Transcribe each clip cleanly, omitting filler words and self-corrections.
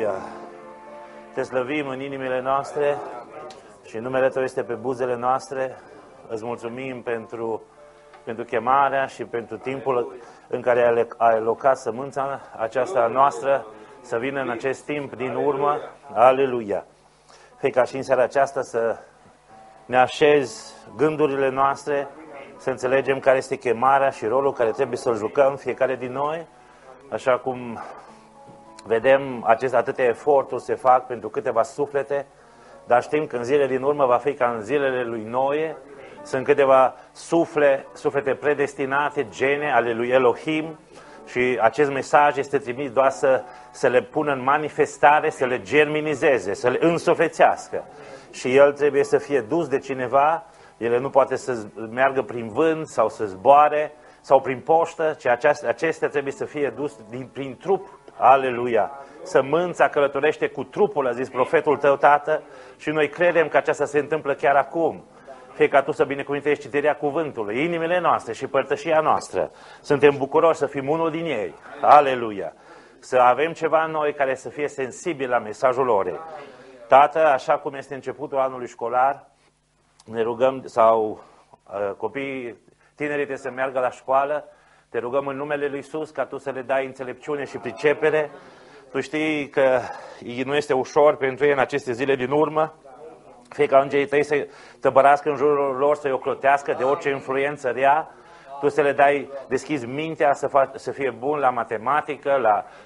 Aleluia! Te slăvim în inimile noastre și numele Tău este pe buzele noastre. Îți mulțumim pentru chemarea și pentru timpul în care ai alocat sămânța aceasta noastră să vină în acest timp din urmă. Aleluia! Fie ca și în seara aceasta să ne așezi gândurile noastre, să înțelegem care este chemarea și rolul care trebuie să-l jucăm fiecare din noi, așa cum vedem atâtea eforturi se fac pentru câteva suflete, dar știm că în zilele din urmă va fi ca în zilele lui Noe. Sunt câteva suflete predestinate, gene ale lui Elohim, și acest mesaj este trimis doar să le pună în manifestare, să le germinizeze, să le însuflețească. Și el trebuie să fie dus de cineva, el nu poate să meargă prin vânt sau să zboare sau prin poștă, ci acestea trebuie să fie dus prin trup. Aleluia! Sămânța călătorește cu trupul, a zis profetul tău, Tată, și noi credem că aceasta se întâmplă chiar acum. Fie ca Tu să binecuvintești citirea cuvântului, inimile noastre și părtășia noastră. Suntem bucuroși să fim unul din ei. Aleluia! Să avem ceva în noi care să fie sensibil la mesajul orei. Tată, așa cum este începutul anului școlar, ne rugăm, sau copiii, tinerii trebuie să meargă la școală, te rugăm în numele Lui Iisus ca Tu să le dai înțelepciune și pricepere. Tu știi că nu este ușor pentru ei în aceste zile din urmă. Fie ca îngerii Tăi să tăbărască în jurul lor, să-i ocrotească de orice influență rea. Tu să le dai, deschizi mintea să fie bun la matematică,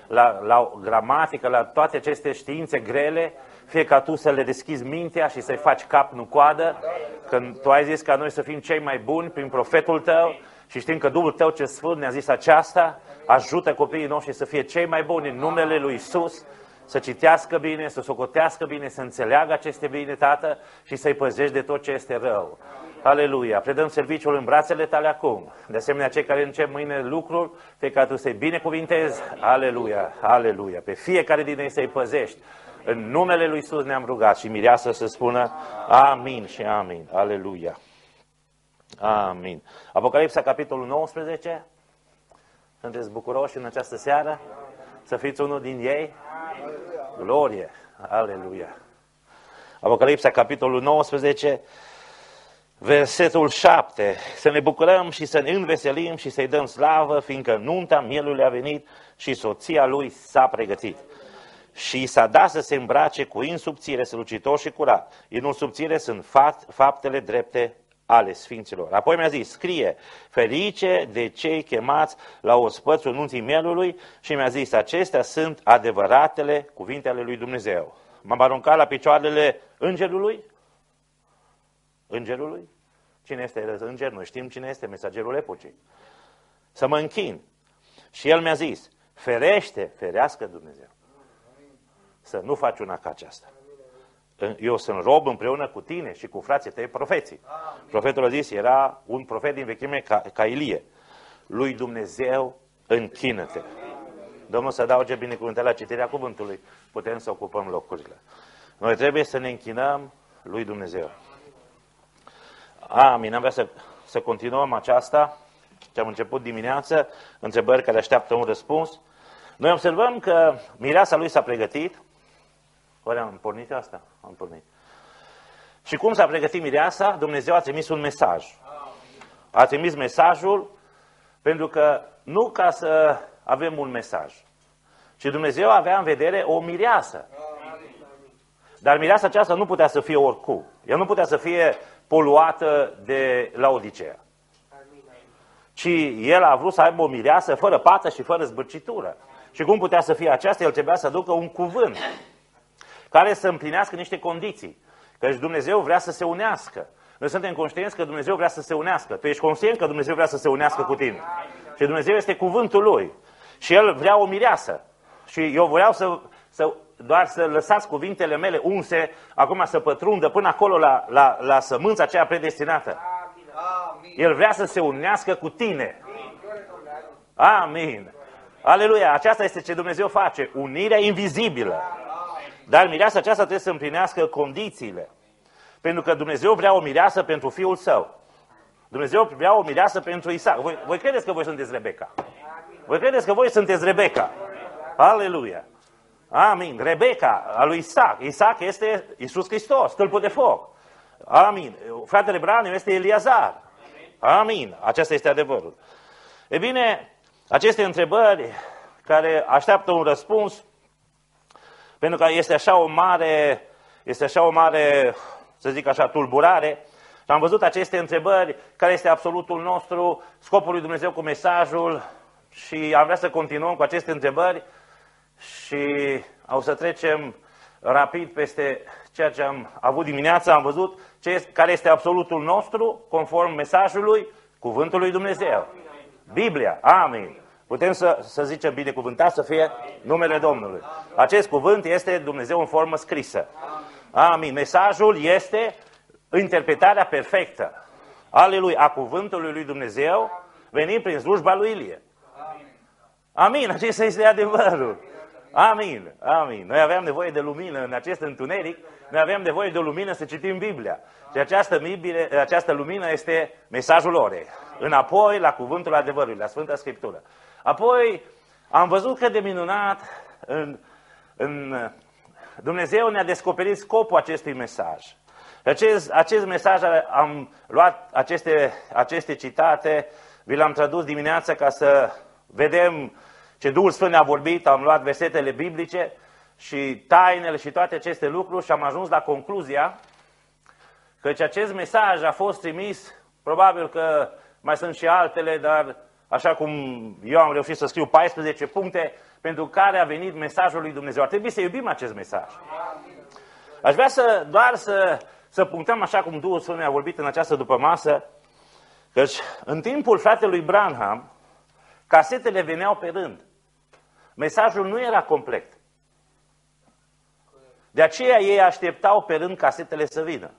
la gramatică, la toate aceste științe grele. Fie ca Tu să le deschizi mintea și să-i faci cap, nu coadă. Când Tu ai zis ca noi să fim cei mai buni prin profetul Tău și știm că Duhul Tău ce Sfânt ne-a zis aceasta, ajută copiii noștri să fie cei mai buni în numele Lui Iisus, să citească bine, să socotească bine, să înțeleagă aceste bine, Tată, și să-i păzești de tot ce este rău. Aleluia! Predăm serviciul în brațele Tale acum. De asemenea, cei care încep mâine lucrul, fie ca Tu să-i binecuvintezi. Aleluia! Aleluia! Pe fiecare din ei să-i păzești. În numele Lui Iisus ne-am rugat și mireasă să spună amin și amin. Aleluia! Amin. Apocalipsa, capitolul 19. Sunteți bucuroși în această seară? Să fiți unul din ei? Glorie! Aleluia! Apocalipsa, capitolul 19, versetul 7. Să ne bucurăm și să ne înveselim și să-i dăm slavă, fiindcă nunta mielului a venit și soția lui s-a pregătit. Și s-a dat să se îmbrace cu in subțire, strălucitor și curat. În subțire sunt faptele drepte ale sfinților. Apoi mi-a zis, scrie, ferice de cei chemați la ospățul nunții mielului, și mi-a zis, acestea sunt adevăratele cuvinte ale lui Dumnezeu. M-am aruncat la picioarele îngerului. Îngerului? Cine este înger? Noi știm cine este, mesagerul epocii. Să mă închin. Și el mi-a zis, ferească Dumnezeu să nu faci una ca aceasta. Eu sunt rob împreună cu tine și cu frații tăi profeții. Profetul a zis, era un profet din vechime ca Ilie. Lui Dumnezeu, închină-te. Domnul să adauge binecuvântarea la citirea cuvântului. Putem să ocupăm locurile. Noi trebuie să ne închinăm lui Dumnezeu. Amin. Am vrea să continuăm aceasta ce am început dimineață, întrebări care așteaptă un răspuns. Noi observăm că mireasa lui s-a pregătit. Oare am pornit asta? Am pornit. Și cum s-a pregătit mireasa? Dumnezeu a trimis un mesaj. A trimis mesajul pentru că nu ca să avem un mesaj, ci Dumnezeu avea în vedere o mireasă. Dar mireasa aceasta nu putea să fie oricum. Ea nu putea să fie poluată de Laodicea. Ci el a vrut să aibă o mireasă fără pată și fără zbârcitură. Și cum putea să fie aceasta? El trebuia să aducă un cuvânt care să împlinească niște condiții. Căci Dumnezeu vrea să se unească. Noi suntem conștienți că Dumnezeu vrea să se unească. Tu ești conștient că Dumnezeu vrea să se unească cu tine. Și Dumnezeu este cuvântul Lui. Și El vrea o mireasă. Și eu vreau doar să lăsați cuvintele mele unse, acum să pătrundă până acolo la sămânța aceea predestinată. El vrea să se unească cu tine. Amin. Aleluia. Aceasta este ce Dumnezeu face. Unirea invizibilă. Dar mireasa aceasta trebuie să împlinească condițiile. Pentru că Dumnezeu vrea o mireasă pentru Fiul Său. Dumnezeu vrea o mireasă pentru Isaac. Voi credeți că voi sunteți Rebecca? Voi credeți că voi sunteți Rebecca? Aleluia! Amin. Rebecca, a lui Isaac. Isaac este Iisus Hristos, stâlpul de foc. Amin. Fratele Braniu este Eliazar. Amin. Acesta este adevărul. E bine, aceste întrebări care așteaptă un răspuns, pentru că este așa o mare, să zic așa, tulburare. Și am văzut aceste întrebări, care este absolutul nostru, scopul lui Dumnezeu cu mesajul, și am vrea să continuăm cu aceste întrebări și o să trecem rapid peste ceea ce am avut dimineața. Am văzut care este absolutul nostru, conform mesajului, cuvântul lui Dumnezeu. Biblia. Amin. Putem să zicem binecuvântat să fie numele Domnului. Acest cuvânt este Dumnezeu în formă scrisă. Amin. Mesajul este interpretarea perfectă. Aleluia. A cuvântului lui Dumnezeu venit prin slujba lui Ilie. Amin. Acesta este adevărul. Amin. Amin. Noi aveam nevoie de lumină în acest întuneric. Noi aveam nevoie de lumină să citim Biblia. Și această lumină este mesajul orei. Înapoi la cuvântul adevărului, la Sfânta Scriptură. Apoi am văzut cât de minunat Dumnezeu ne-a descoperit scopul acestui mesaj. Acest mesaj, am luat aceste citate, vi le-am tradus dimineața ca să vedem ce Duhul Sfânt ne-a vorbit, am luat versetele biblice și tainele și toate aceste lucruri și am ajuns la concluzia că acest mesaj a fost trimis, probabil că mai sunt și altele, dar așa cum eu am reușit să scriu 14 puncte pentru care a venit mesajul lui Dumnezeu. Ar trebui să iubim acest mesaj. Aș vrea doar să punctăm așa cum Duhul Sfânt ne-a vorbit în această dupămasă, căci în timpul fratelui Branham, casetele veneau pe rând. Mesajul nu era complet. De aceea ei așteptau pe rând casetele să vină.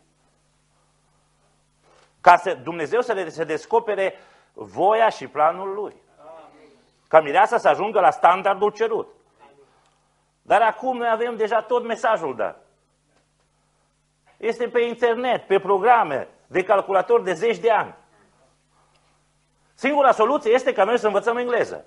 Ca să Dumnezeu să le descopere voia și planul Lui. Ca mireasa să ajungă la standardul cerut. Dar acum noi avem deja tot mesajul dat. Este pe internet, pe programe, de calculator de 10 de ani. Singura soluție este ca noi să învățăm engleză.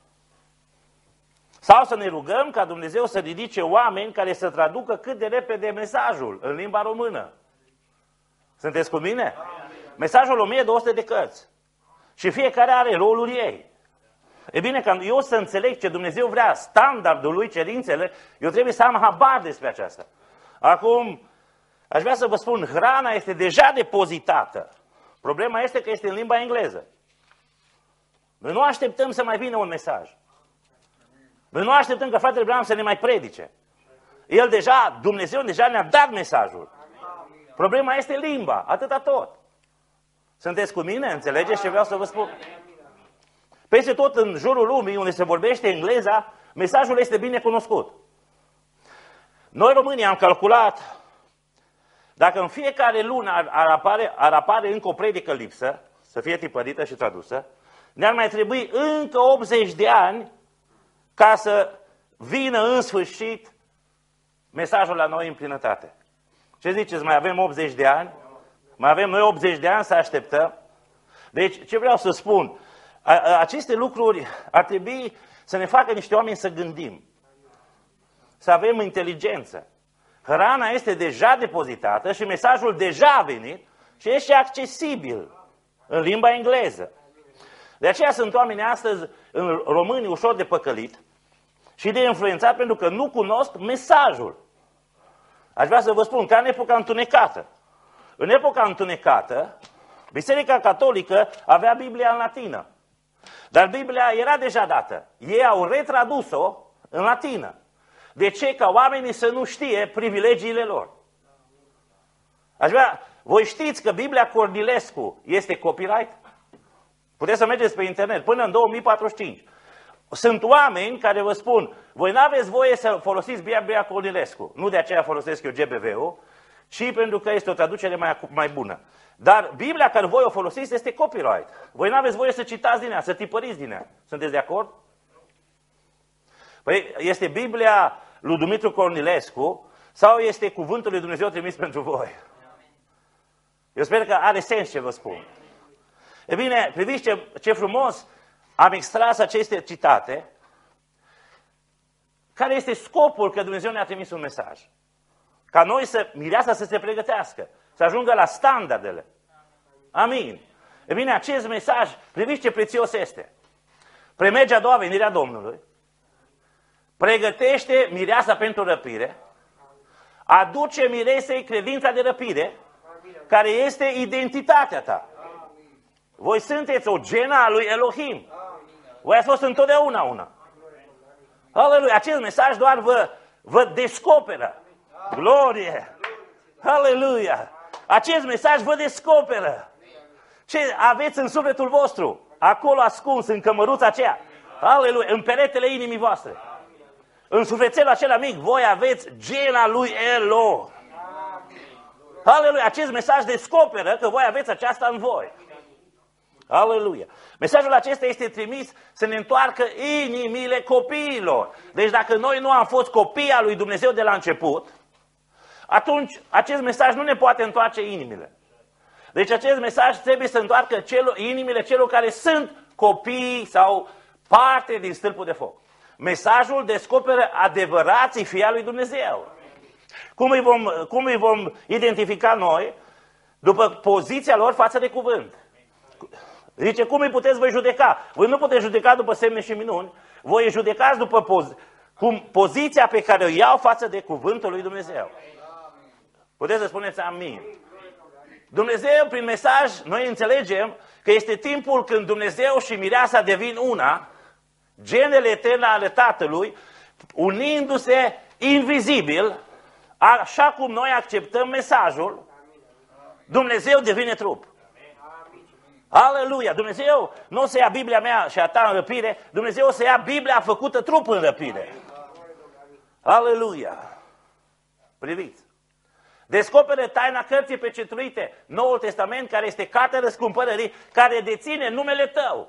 Sau să ne rugăm ca Dumnezeu să ridice oameni care să traducă cât de repede mesajul în limba română. Sunteți cu mine? Mesajul 1200 de cărți. Și fiecare are rolul ei. E bine, ca eu să înțeleg ce Dumnezeu vrea, standardul lui, cerințele, eu trebuie să am habar despre aceasta. Acum, aș vrea să vă spun, hrana este deja depozitată. Problema este că este în limba engleză. Noi nu așteptăm să mai vină un mesaj. Noi nu așteptăm că fratele Branham să ne mai predice. Dumnezeu deja ne-a dat mesajul. Problema este limba, atâta tot. Sunteți cu mine? Înțelegeți ce vreau să vă spun? Peste tot în jurul lumii, unde se vorbește engleza, mesajul este bine cunoscut. Noi românii am calculat, dacă în fiecare lună ar apare încă o predică lipsă, să fie tipărită și tradusă, ne-ar mai trebui încă 80 de ani ca să vină în sfârșit mesajul la noi în plinătate. Ce ziceți, mai avem 80 de ani? Mai avem noi 80 de ani să așteptăm? Deci, ce vreau să spun? Aceste lucruri ar trebui să ne facă niște oameni să gândim. Să avem inteligență. Hrana este deja depozitată și mesajul deja a venit și este accesibil în limba engleză. De aceea sunt oameni astăzi, în români, ușor de păcălit și de influențat pentru că nu cunosc mesajul. Aș vrea să vă spun, ca în epoca întunecată. În epoca întunecată, Biserica Catolică avea Biblia în latină. Dar Biblia era deja dată. Ei au retradus-o în latină. De ce? Ca oamenii să nu știe privilegiile lor. Voi știți că Biblia Cornilescu este copyright? Puteți să mergeți pe internet până în 2045. Sunt oameni care vă spun, voi nu aveți voie să folosiți Biblia Cornilescu. Nu de aceea folosesc eu GBV-ul, ci pentru că este o traducere mai bună. Dar Biblia care voi o folosiți este copyright. Voi nu aveți voie să citați din ea, să tipăriți din ea. Sunteți de acord? Păi este Biblia lui Dumitru Cornilescu sau este cuvântul lui Dumnezeu trimis pentru voi? Eu sper că are sens ce vă spun. E bine, priviți ce frumos am extras aceste citate Care este scopul că Dumnezeu ne-a trimis un mesaj? Ca noi mireasa să se pregătească, să ajungă la standardele. Amin. E bine, acest mesaj, priviți ce prețios este. Premerge a doua venire a Domnului, pregătește mireasa pentru răpire, aduce miresei credința de răpire, care este identitatea ta. Voi sunteți o genă a lui Elohim. Voi ați fost întotdeauna una. Aleluia! Acest mesaj doar vă descoperă. Glorie! Aleluia! Acest mesaj vă descoperă. Ce aveți în sufletul vostru, acolo ascuns, în cămăruța aceea. Aleluia! În peretele inimii voastre. În sufletelul acela mic, voi aveți gena lui Elo. Aleluia! Acest mesaj descoperă că voi aveți aceasta în voi. Aleluia! Mesajul acesta este trimis să ne întoarcă inimile copiilor. Deci dacă noi nu am fost copii al lui Dumnezeu de la început, atunci acest mesaj nu ne poate întoarce inimile. Deci acest mesaj trebuie să întoarcă inimile celor care sunt copii sau parte din stâlpul de foc. Mesajul descoperă adevărații fii al lui Dumnezeu. Cum îi vom identifica noi? După poziția lor față de cuvânt. Zice, cum îi puteți voi judeca? Voi nu puteți judeca după semne și minuni, voi îi judecați după poziția pe care o iau față de cuvântul lui Dumnezeu. Puteți să spuneți amin. Dumnezeu, prin mesaj, noi înțelegem că este timpul când Dumnezeu și mireasa devin una, genele eterne ale Tatălui, unindu-se invizibil, așa cum noi acceptăm mesajul, Dumnezeu devine trup. Aleluia! Dumnezeu nu o să ia Biblia mea și a ta în răpire, Dumnezeu o să ia Biblia făcută trup în răpire. Aleluia! Priviți! Descoperă taina cărții pecetuite, Noul Testament, care este cartea răscumpărării, care deține numele tău.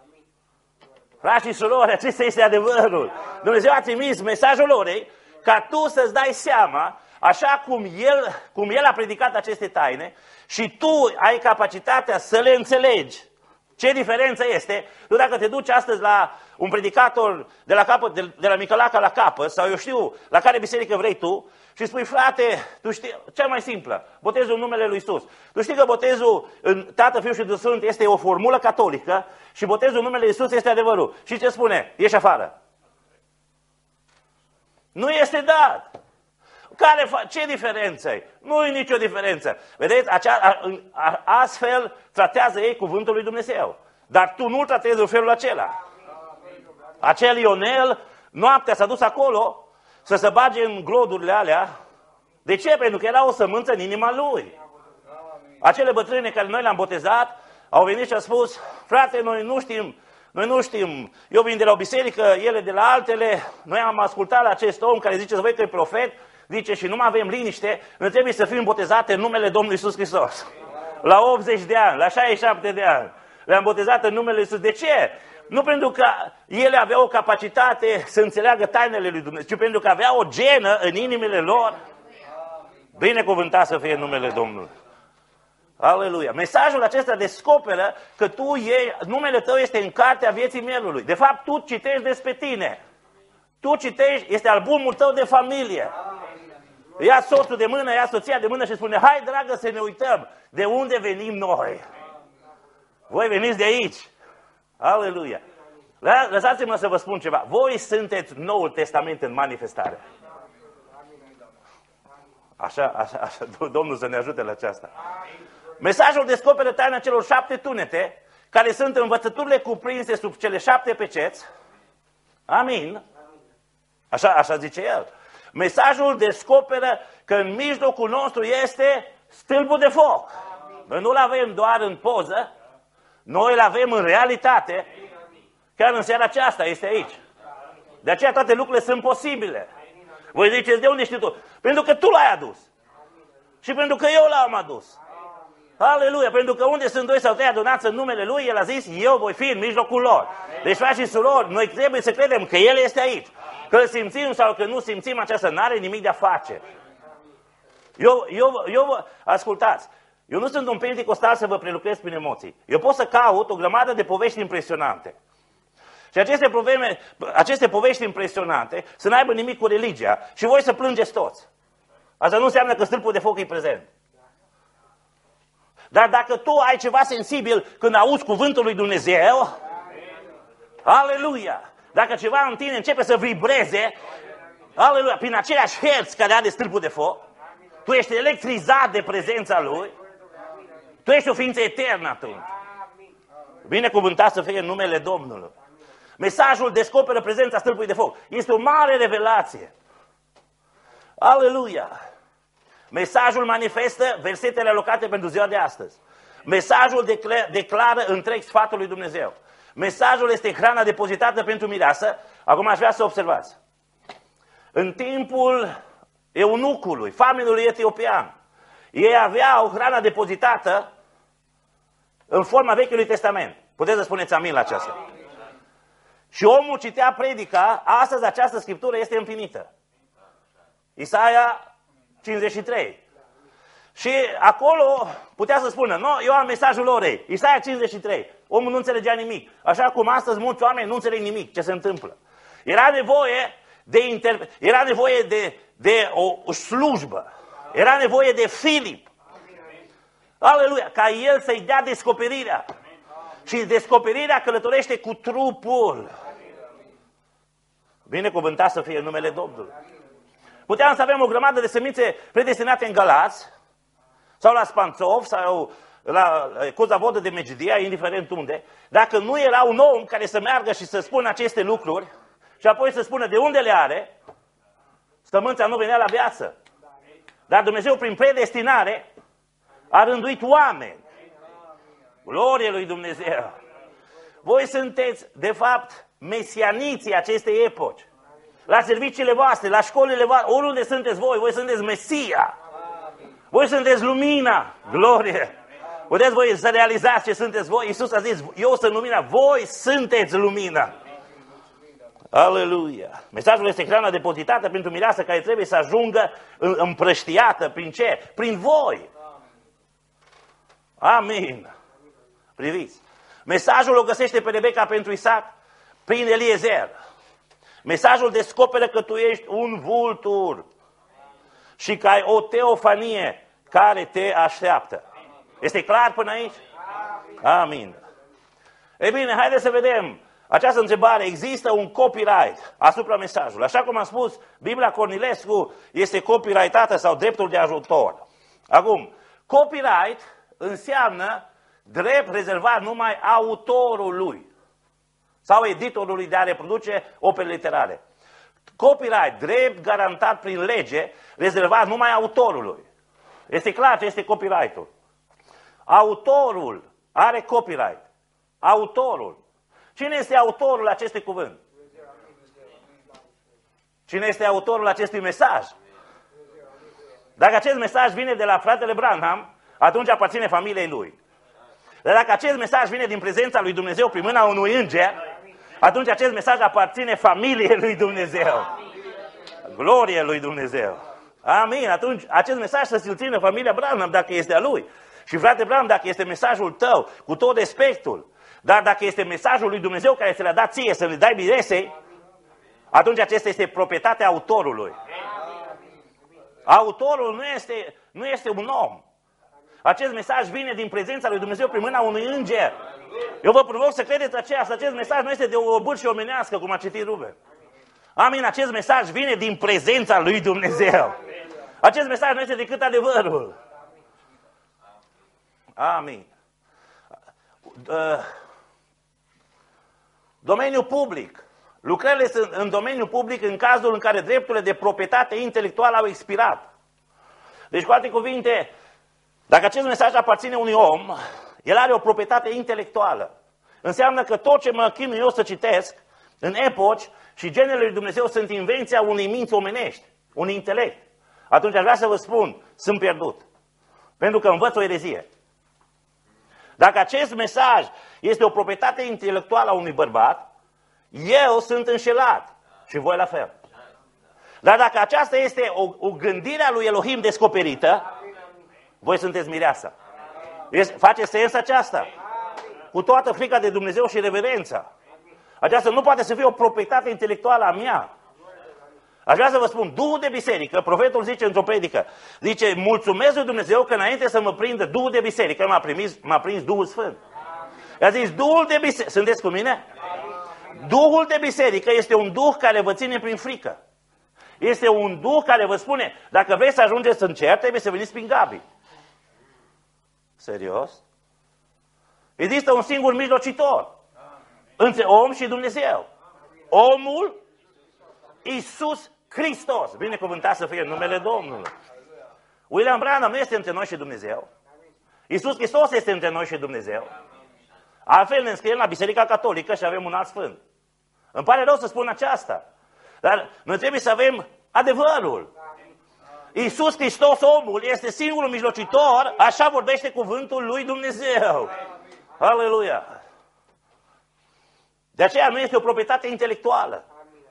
Frați și surori, acesta este adevărul. Dumnezeu a trimis mesajul orei ca tu să-ți dai seama, așa cum El a predicat aceste taine, și tu ai capacitatea să le înțelegi. Ce diferență este? Tu dacă te duci astăzi la un predicator de la capăt, de la Micălaca la capăt, sau eu știu la care biserică vrei tu, și spui, frate, tu știi, cea mai simplă, botezul în numele lui Iisus. Tu știi că botezul în Tată, Fiul și Duh Sfânt este o formulă catolică și botezul în numele lui Iisus este adevărul. Și ce spune? Ieși afară. Nu este dat. Ce diferență e? Nu e nicio diferență. Vedeți, astfel tratează ei cuvântul lui Dumnezeu. Dar tu nu tratezi în felul acela. Acel Ionel, noaptea s-a dus acolo să se bage în glodurile alea. De ce? Pentru că era o sămânță în inima lui. Acele bătrâne care noi le-am botezat au venit și au spus, frate, noi nu știm, eu vin de la o biserică, ele de la altele, noi am ascultat la acest om care zice, să văd că e profet, zice, și nu mai avem liniște, noi trebuie să fim botezate în numele Domnului Iisus Hristos. La 80 de ani, la 67 de ani, le-am botezat în numele Iisus. De ce? Nu pentru că ele aveau o capacitate să înțeleagă tainele lui Dumnezeu, ci pentru că aveau o genă în inimile lor. Binecuvântat să fie numele Domnului. Aleluia! Mesajul acesta descoperă că numele tău este în cartea vieții mielului. De fapt, tu citești despre tine. Tu citești, este albumul tău de familie. Ia soțul de mână, ia soția de mână și spune, hai dragă să ne uităm de unde venim noi. Voi veniți de aici. Aleluia! Lăsați-mă să vă spun ceva. Voi sunteți Noul Testament în manifestare. Așa, Domnul să ne ajute la aceasta. Mesajul descoperă taina celor 7 tunete, care sunt învățăturile cuprinse sub cele 7 peceți. Amin. Așa zice el. Mesajul descoperă că în mijlocul nostru este stâlpul de foc. Noi nu-l avem doar în poză, noi îl avem în realitate. Chiar în seara aceasta este aici. De aceea toate lucrurile sunt posibile. Voi ziceți, de unde știi tu? Pentru că tu l-ai adus. Și pentru că eu l-am adus. Aleluia! Pentru că unde sunt 2 sau 3 adunați în numele Lui, El a zis, eu voi fi în mijlocul lor. Deci, frați și surori, noi trebuie să credem că El este aici. Că îl simțim sau că nu simțim, aceasta n-are nimic de a face. Ascultați, eu nu sunt un penticostal să vă prelucrez prin emoții. Eu pot să caut o grămadă de povești impresionante. Și aceste povești impresionante să n-aibă nimic cu religia și voi să plângeți toți. Asta nu înseamnă că stâlpul de foc e prezent. Dar dacă tu ai ceva sensibil când auzi cuvântul lui Dumnezeu, aleluia! Dacă ceva în tine începe să vibreze, aleluia, prin aceleași herți care are stâlpul de foc, tu ești electrizat de prezența lui, tu ești o ființă eternă atunci. Binecuvântat să fie în numele Domnului. Mesajul descoperă prezența stâlpului de foc. Este o mare revelație. Aleluia! Mesajul manifestă versetele alocate pentru ziua de astăzi. Mesajul declară întreg sfatul lui Dumnezeu. Mesajul este hrana depozitată pentru mireasă. Acum aș vrea să observați. În timpul eunucului, famenului etiopian, ei aveau hrana depozitată în forma Vechiului Testament. Puteți să spuneți amin la aceasta. Și omul citea predica, astăzi această scriptură este împlinită. Isaia 53. Și acolo putea să spună, no, eu am mesajul orei. Isaia 53. Omul nu înțelegea nimic. Așa cum astăzi mulți oameni nu înțeleg nimic ce se întâmplă. Era nevoie de o slujbă. Era nevoie de Filip. Aleluia! Ca el să-i dea descoperirea. Și descoperirea călătorește cu trupul. Binecuvântat să fie numele Domnului. Puteam să avem o grămadă de semințe predestinate în Galați, sau la Spanțov, sau la Cozavodă de Megidia, indiferent unde, dacă nu era un om care să meargă și să spună aceste lucruri, și apoi să spună de unde le are, sămânța nu venea la viață. Dar Dumnezeu, prin predestinare, a rânduit oameni. Glorie lui Dumnezeu! Voi sunteți, de fapt, mesianiții acestei epoci. La serviciile voastre, la școlile voastre, oriunde sunteți voi sunteți Mesia. Voi sunteți lumina. Glorie! Puteți voi să realizați ce sunteți voi? Iisus a zis, eu sunt lumina, voi sunteți lumina. Aleluia! Mesajul este hrana depozitată pentru mireasă care trebuie să ajungă împrăștiată. Prin ce? Prin voi. Amin. Priviți. Mesajul o găsește pe Rebecca pentru Isaac prin Eliezer. Mesajul descoperă că tu ești un vultur și că ai o teofanie care te așteaptă. Este clar până aici? Amin. Ei bine, haideți să vedem această întrebare. Există un copyright asupra mesajului. Așa cum am spus, Biblia Cornilescu este copyrightată sau dreptul de ajutor. Acum, copyright înseamnă drept rezervat numai autorului sau editorului de a reproduce opere literare. Copyright, drept garantat prin lege, rezervat numai autorului. Este clar ce este copyright-ul. Autorul are copyright. Autorul. Cine este autorul acestui cuvânt? Cine este autorul acestui mesaj? Dacă acest mesaj vine de la fratele Branham, atunci aparține familiei lui. Dar dacă acest mesaj vine din prezența lui Dumnezeu prin mâna unui înger, atunci acest mesaj aparține familiei lui Dumnezeu. Glorie lui Dumnezeu. Amin. Atunci acest mesaj să ți-l țină familia Branham dacă este a lui. Și frate Branham, dacă este mesajul tău, cu tot respectul, dar dacă este mesajul lui Dumnezeu care ți l-a dat ție să-l dai Biresei, atunci acesta este proprietatea autorului. Autorul nu este un om. Acest mesaj vine din prezența lui Dumnezeu prin mâna unui înger. Eu vă provoc să credeți aceasta. Acest mesaj nu este de o bârșie omenească, cum a citit Ruben. Amin. Acest mesaj vine din prezența lui Dumnezeu. Acest mesaj nu este decât adevărul. Amin. Domeniul public. Lucrările sunt în domeniul public în cazul în care drepturile de proprietate intelectuală au expirat. Deci, cu alte cuvinte, dacă acest mesaj aparține unui om, el are o proprietate intelectuală. Înseamnă că tot ce mă chinui eu să citesc, în epoci și genele lui Dumnezeu sunt invenția unei minți omenești, un intelect. Atunci aș vrea să vă spun, sunt pierdut. Pentru că învăț o erezie. Dacă acest mesaj este o proprietate intelectuală a unui bărbat, eu sunt înșelat și voi la fel. Dar dacă aceasta este o gândire a lui Elohim descoperită, voi sunteți mireasa. Face sens aceasta? Cu toată frica de Dumnezeu și reverența. Aceasta nu poate să fie o proprietate intelectuală a mea. Aș vrea să vă spun, Duhul de biserică, profetul zice într-o predică, zice, mulțumesc lui Dumnezeu că înainte să mă prindă Duhul de biserică, m-a prins Duhul Sfânt. I-a zis, Duhul de biserică, sunteți cu mine? Duhul de biserică este un Duh care vă ține prin frică. Este un Duh care vă spune, dacă vrei să ajungeți în cer, trebuie să veniți prin Gabi. Serios? Există un singur mijlocitor între om și Dumnezeu. Omul Iisus Hristos. Binecuvântat să fie în numele Domnului. William Branham nu este între noi și Dumnezeu. Iisus Hristos este între noi și Dumnezeu. Altfel ne înscriem la Biserica Catolică și avem un alt sfânt. Îmi pare rău să spun aceasta. Dar noi trebuie să avem adevărul. Iisus Hristos, omul, este singurul mijlocitor, așa vorbește cuvântul lui Dumnezeu. Aleluia! De aceea nu este o proprietate intelectuală.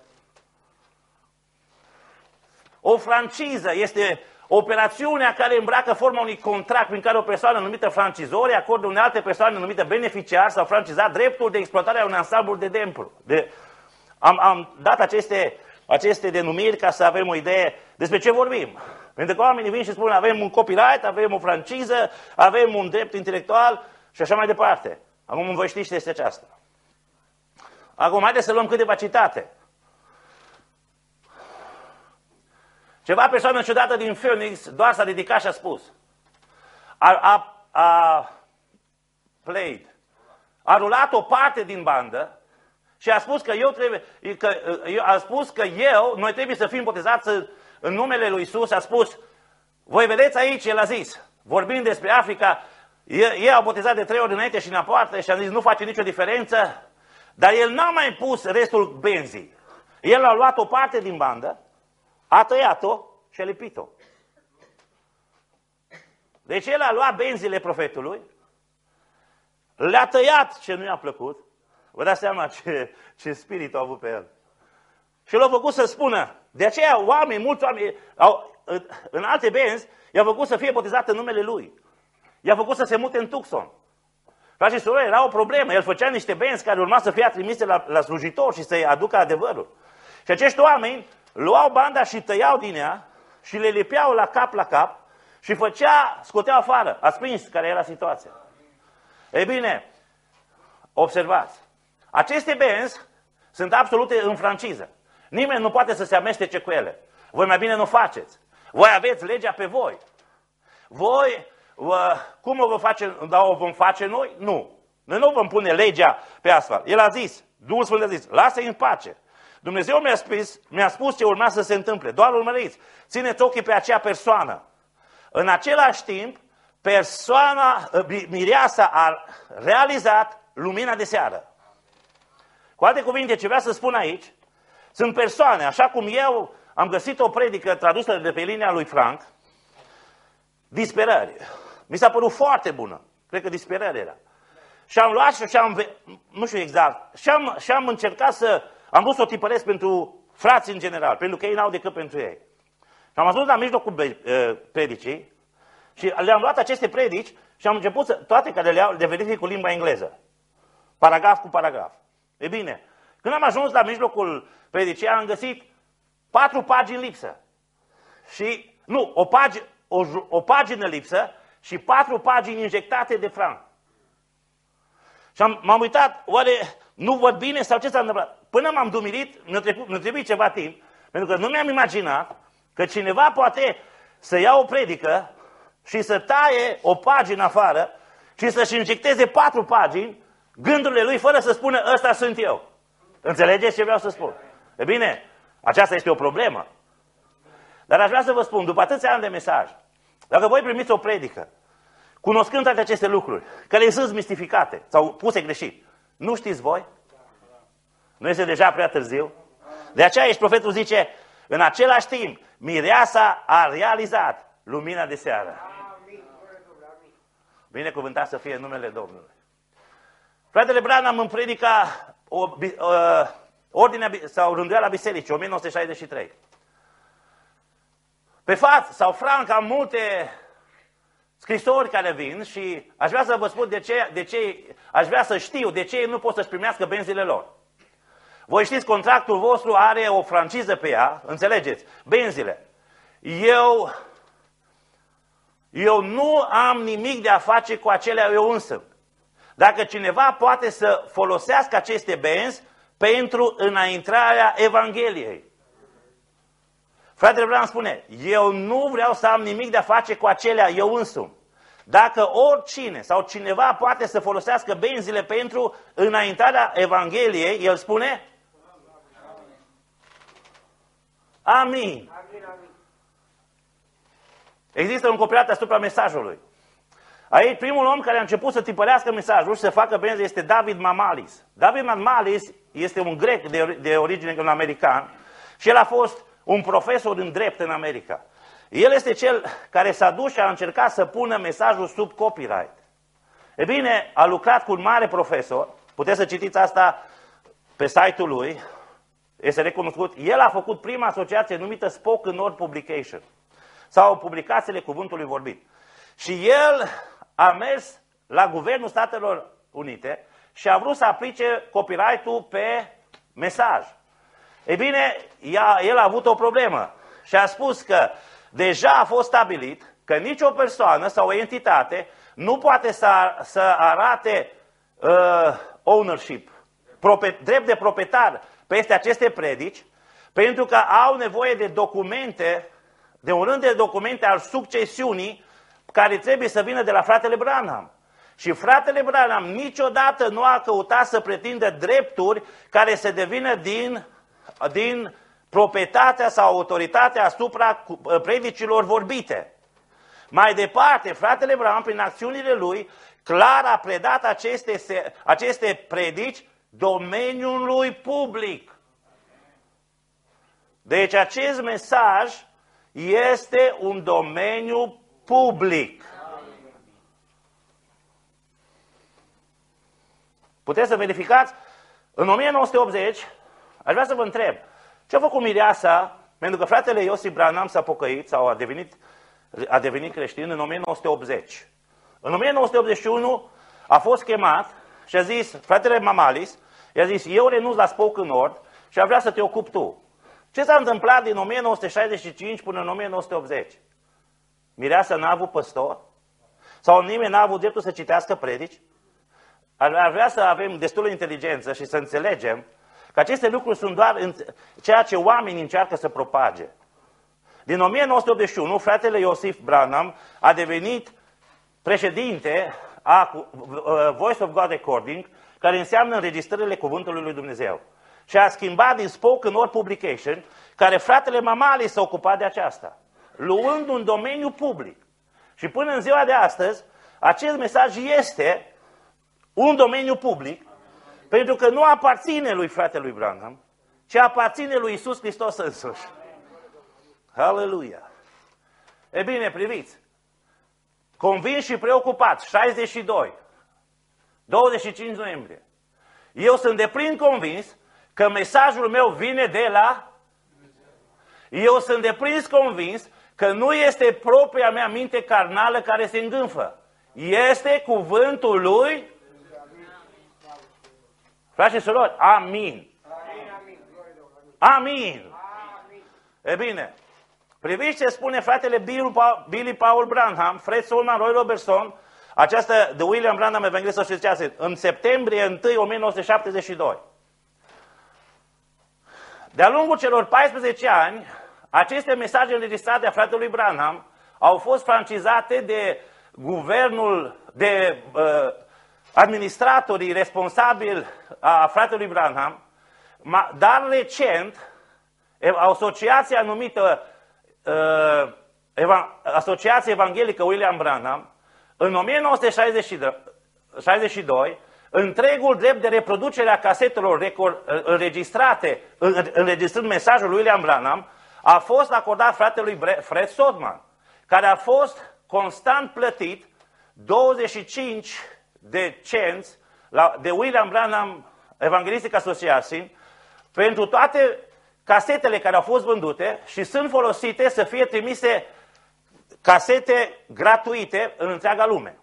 O franciză este operațiunea care îmbracă forma unui contract prin care o persoană numită francizor acordă unei alte persoane numită beneficiar sau francizat dreptul de exploatare a unui ansamblu de templu. Am dat aceste denumiri ca să avem o idee despre ce vorbim. Pentru că oamenii vin și spun avem un copyright, avem o franciză, avem un drept intelectual și așa mai departe. Acum voi știți ce este aceasta. Acum haideți să luăm câteva citate. Ceva persoană ciudată din Phoenix doar s-a ridicat și a spus. A rulat o parte din bandă și a spus că noi trebuie să fim botezați în numele lui Isus. A spus, voi vedeți aici, el a zis, vorbind despre Africa, ei au botezat de 3 ori înainte și înapoi și a zis, nu face nicio diferență, dar el n-a mai pus restul benzii. El a luat o parte din bandă, a tăiat-o și a lipit-o. Deci el a luat benzile profetului, le-a tăiat ce nu i-a plăcut. Vă dați seama ce spirit au avut pe el. Și l-a făcut să spună. De aceea mulți oameni, în alte benzi, i-au făcut să fie botezat în numele lui. I-a făcut să se mute în Tucson. Frate și surori, era o problemă. El făcea niște benzi care urma să fie trimise la slujitor și să-i aducă adevărul. Și acești oameni luau banda și tăiau din ea și le lipeau la cap și scoteau afară. Ați prins care era situația. Ei bine, observați. Aceste benzi sunt absolute în franciză. Nimeni nu poate să se amestece cu ele. Voi mai bine nu faceți. Voi aveți legea pe voi. Cum o vom face noi? Nu. Noi nu vom pune legea pe asfalt. El a zis, Duhul Sfânt a zis, lasă-i în pace. Dumnezeu mi-a spus ce urma să se întâmple. Doar urmăriți. Țineți ochii pe acea persoană. În același timp, mireasa a realizat lumina de seară. Cu alte cuvinte, ce vreau să spun aici, sunt persoane, așa cum eu am găsit o predică tradusă de pe linia lui Frank, disperări. Mi s-a părut foarte bună. Cred că disperări era. Și am luat și nu știu exact, și am încercat am vrut să o tipăresc pentru frații în general, pentru că ei n-au decât pentru ei. Și am ajuns la mijlocul predicii și le-am luat aceste predici și am început toate care le verific cu limba engleză. Paragraf cu paragraf. E bine, când am ajuns la mijlocul predicii, am găsit 4 pagini lipsă. Și, nu, o pagină lipsă și 4 pagini injectate de Frank. Și m-am uitat, oare nu văd bine sau ce s-a întâmplat? Până m-am dumirit, mi-a trebuit ceva timp, pentru că nu mi-am imaginat că cineva poate să ia o predică și să taie o pagină afară și să-și injecteze 4 pagini gândurile lui fără să spună ăsta sunt eu. Înțelegeți ce vreau să spun? E bine, aceasta este o problemă. Dar aș vrea să vă spun, după atâția ani de mesaj, dacă voi primiți o predică, cunoscând toate aceste lucruri, care sunt mistificate sau puse greșit, nu știți voi? Nu este deja prea târziu? De aceea aici profetul zice, în același timp, mireasa a realizat lumina de seară. Binecuvântat să fie numele Domnului. Fratele Branham în predica ordinea sau rânduiala bisericii, 1963. Pe față sau Frank am multe scrisori care vin și aș vrea să vă spun aș vrea să știu de ce ei nu pot să-și primească benzile lor. Voi știți, contractul vostru are o franciză pe ea, înțelegeți? Benzile. Eu nu am nimic de a face cu acelea eu însă. Dacă cineva poate să folosească aceste benzi pentru înaintarea Evangheliei. Fratele Branham spune, eu nu vreau să am nimic de a face cu acelea eu însumi. Dacă oricine sau cineva poate să folosească benzile pentru înaintarea Evangheliei, el spune, amin. Există un copyright asupra mesajului. Aici primul om care a început să tipărească mesajul și să facă benzi este David Mamalis. David Mamalis este un grec de origine american și el a fost un profesor în drept în America. El este cel care s-a dus și a încercat să pună mesajul sub copyright. E bine, a lucrat cu un mare profesor, puteți să citiți asta pe site-ul lui, este recunoscut. El a făcut prima asociație numită Spoken Word Publication, sau publicațiile cuvântului vorbit. Și el a mers la Guvernul Statelor Unite și a vrut să aplice copyright-ul pe mesaj. E bine, el a avut o problemă și a spus că deja a fost stabilit că nicio persoană sau o entitate nu poate să arate ownership, drept de proprietar peste aceste predici, pentru că au nevoie de documente, de un rând de documente al succesiunii care trebuie să vină de la fratele Branham. Și fratele Branham niciodată nu a căutat să pretindă drepturi care să devină din proprietatea sau autoritatea asupra predicilor vorbite. Mai departe, fratele Branham, prin acțiunile lui, clar a predat aceste predici domeniului public. Deci acest mesaj este un domeniu public. Puteți să verificați? În 1980, aș vrea să vă întreb, ce a făcut mireasa, pentru că fratele Iosif Branham s-a pocăit sau a devenit creștin în 1980. În 1981 a fost chemat și a zis, fratele Mamalis, i-a zis, eu renunț la Spoken Word și am vrea să te ocupi tu. Ce s-a întâmplat din 1965 până în 1980? Mireasa n-a avut păstor? Sau nimeni n-a avut dreptul să citească predici? Ar vrea să avem destulă inteligență și să înțelegem că aceste lucruri sunt doar ceea ce oamenii încearcă să propage. Din 1981, fratele Iosif Branham a devenit președinte a Voice of God Recording, care înseamnă înregistrările Cuvântului lui Dumnezeu. Și a schimbat din Spoken Word Publication, care fratele Mamali s-a ocupat de aceasta, luând un domeniu public. Și până în ziua de astăzi, acest mesaj este un domeniu public, pentru că nu aparține lui fratelui Branham, ci aparține lui Iisus Hristos însuși. Aleluia! E bine, priviți, convins și preocupat, 62, 25 noiembrie. Eu sunt deplin convins că mesajul meu vine de la... Eu sunt deplin convins că nu este propria mea minte carnală care se îngânfă. Este cuvântul lui... Frați și surori, amin. Amin. E bine, priviți ce spune fratele Billy Paul Branham, Fred Solman, Roy Robertson, această de William Branham, Evanghelist Association, în septembrie 1, 1972. De-a lungul celor 14 ani, aceste mesaje înregistrate a fratelui Branham au fost francizate de guvernul, de administratorii responsabili a fratelui Branham, dar recent, asociația numită Asociația Evanghelică William Branham, în 1962, întregul drept de reproducere a casetelor înregistrând mesajul lui William Branham, a fost acordat fratelui Fred Solman, care a fost constant plătit 25 de cenți de William Branham Evangelistic Association pentru toate casetele care au fost vândute și sunt folosite să fie trimise casete gratuite în întreaga lume.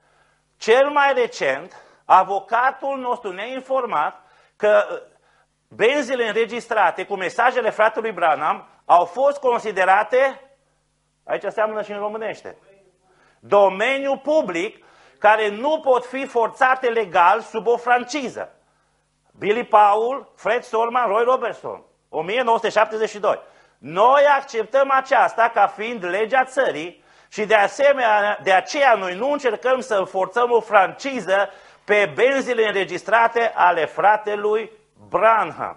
Cel mai recent, avocatul nostru ne-a informat că benzile înregistrate cu mesajele fratelui Branham au fost considerate, aici seamănă și în românește, domeniu public care nu pot fi forțate legal sub o franciză. Billy Powell, Fred Stallman, Roy Robertson, 1972. Noi acceptăm aceasta ca fiind legea țării și de aceea noi nu încercăm să forțăm o franciză pe benzile înregistrate ale fratelui Branham.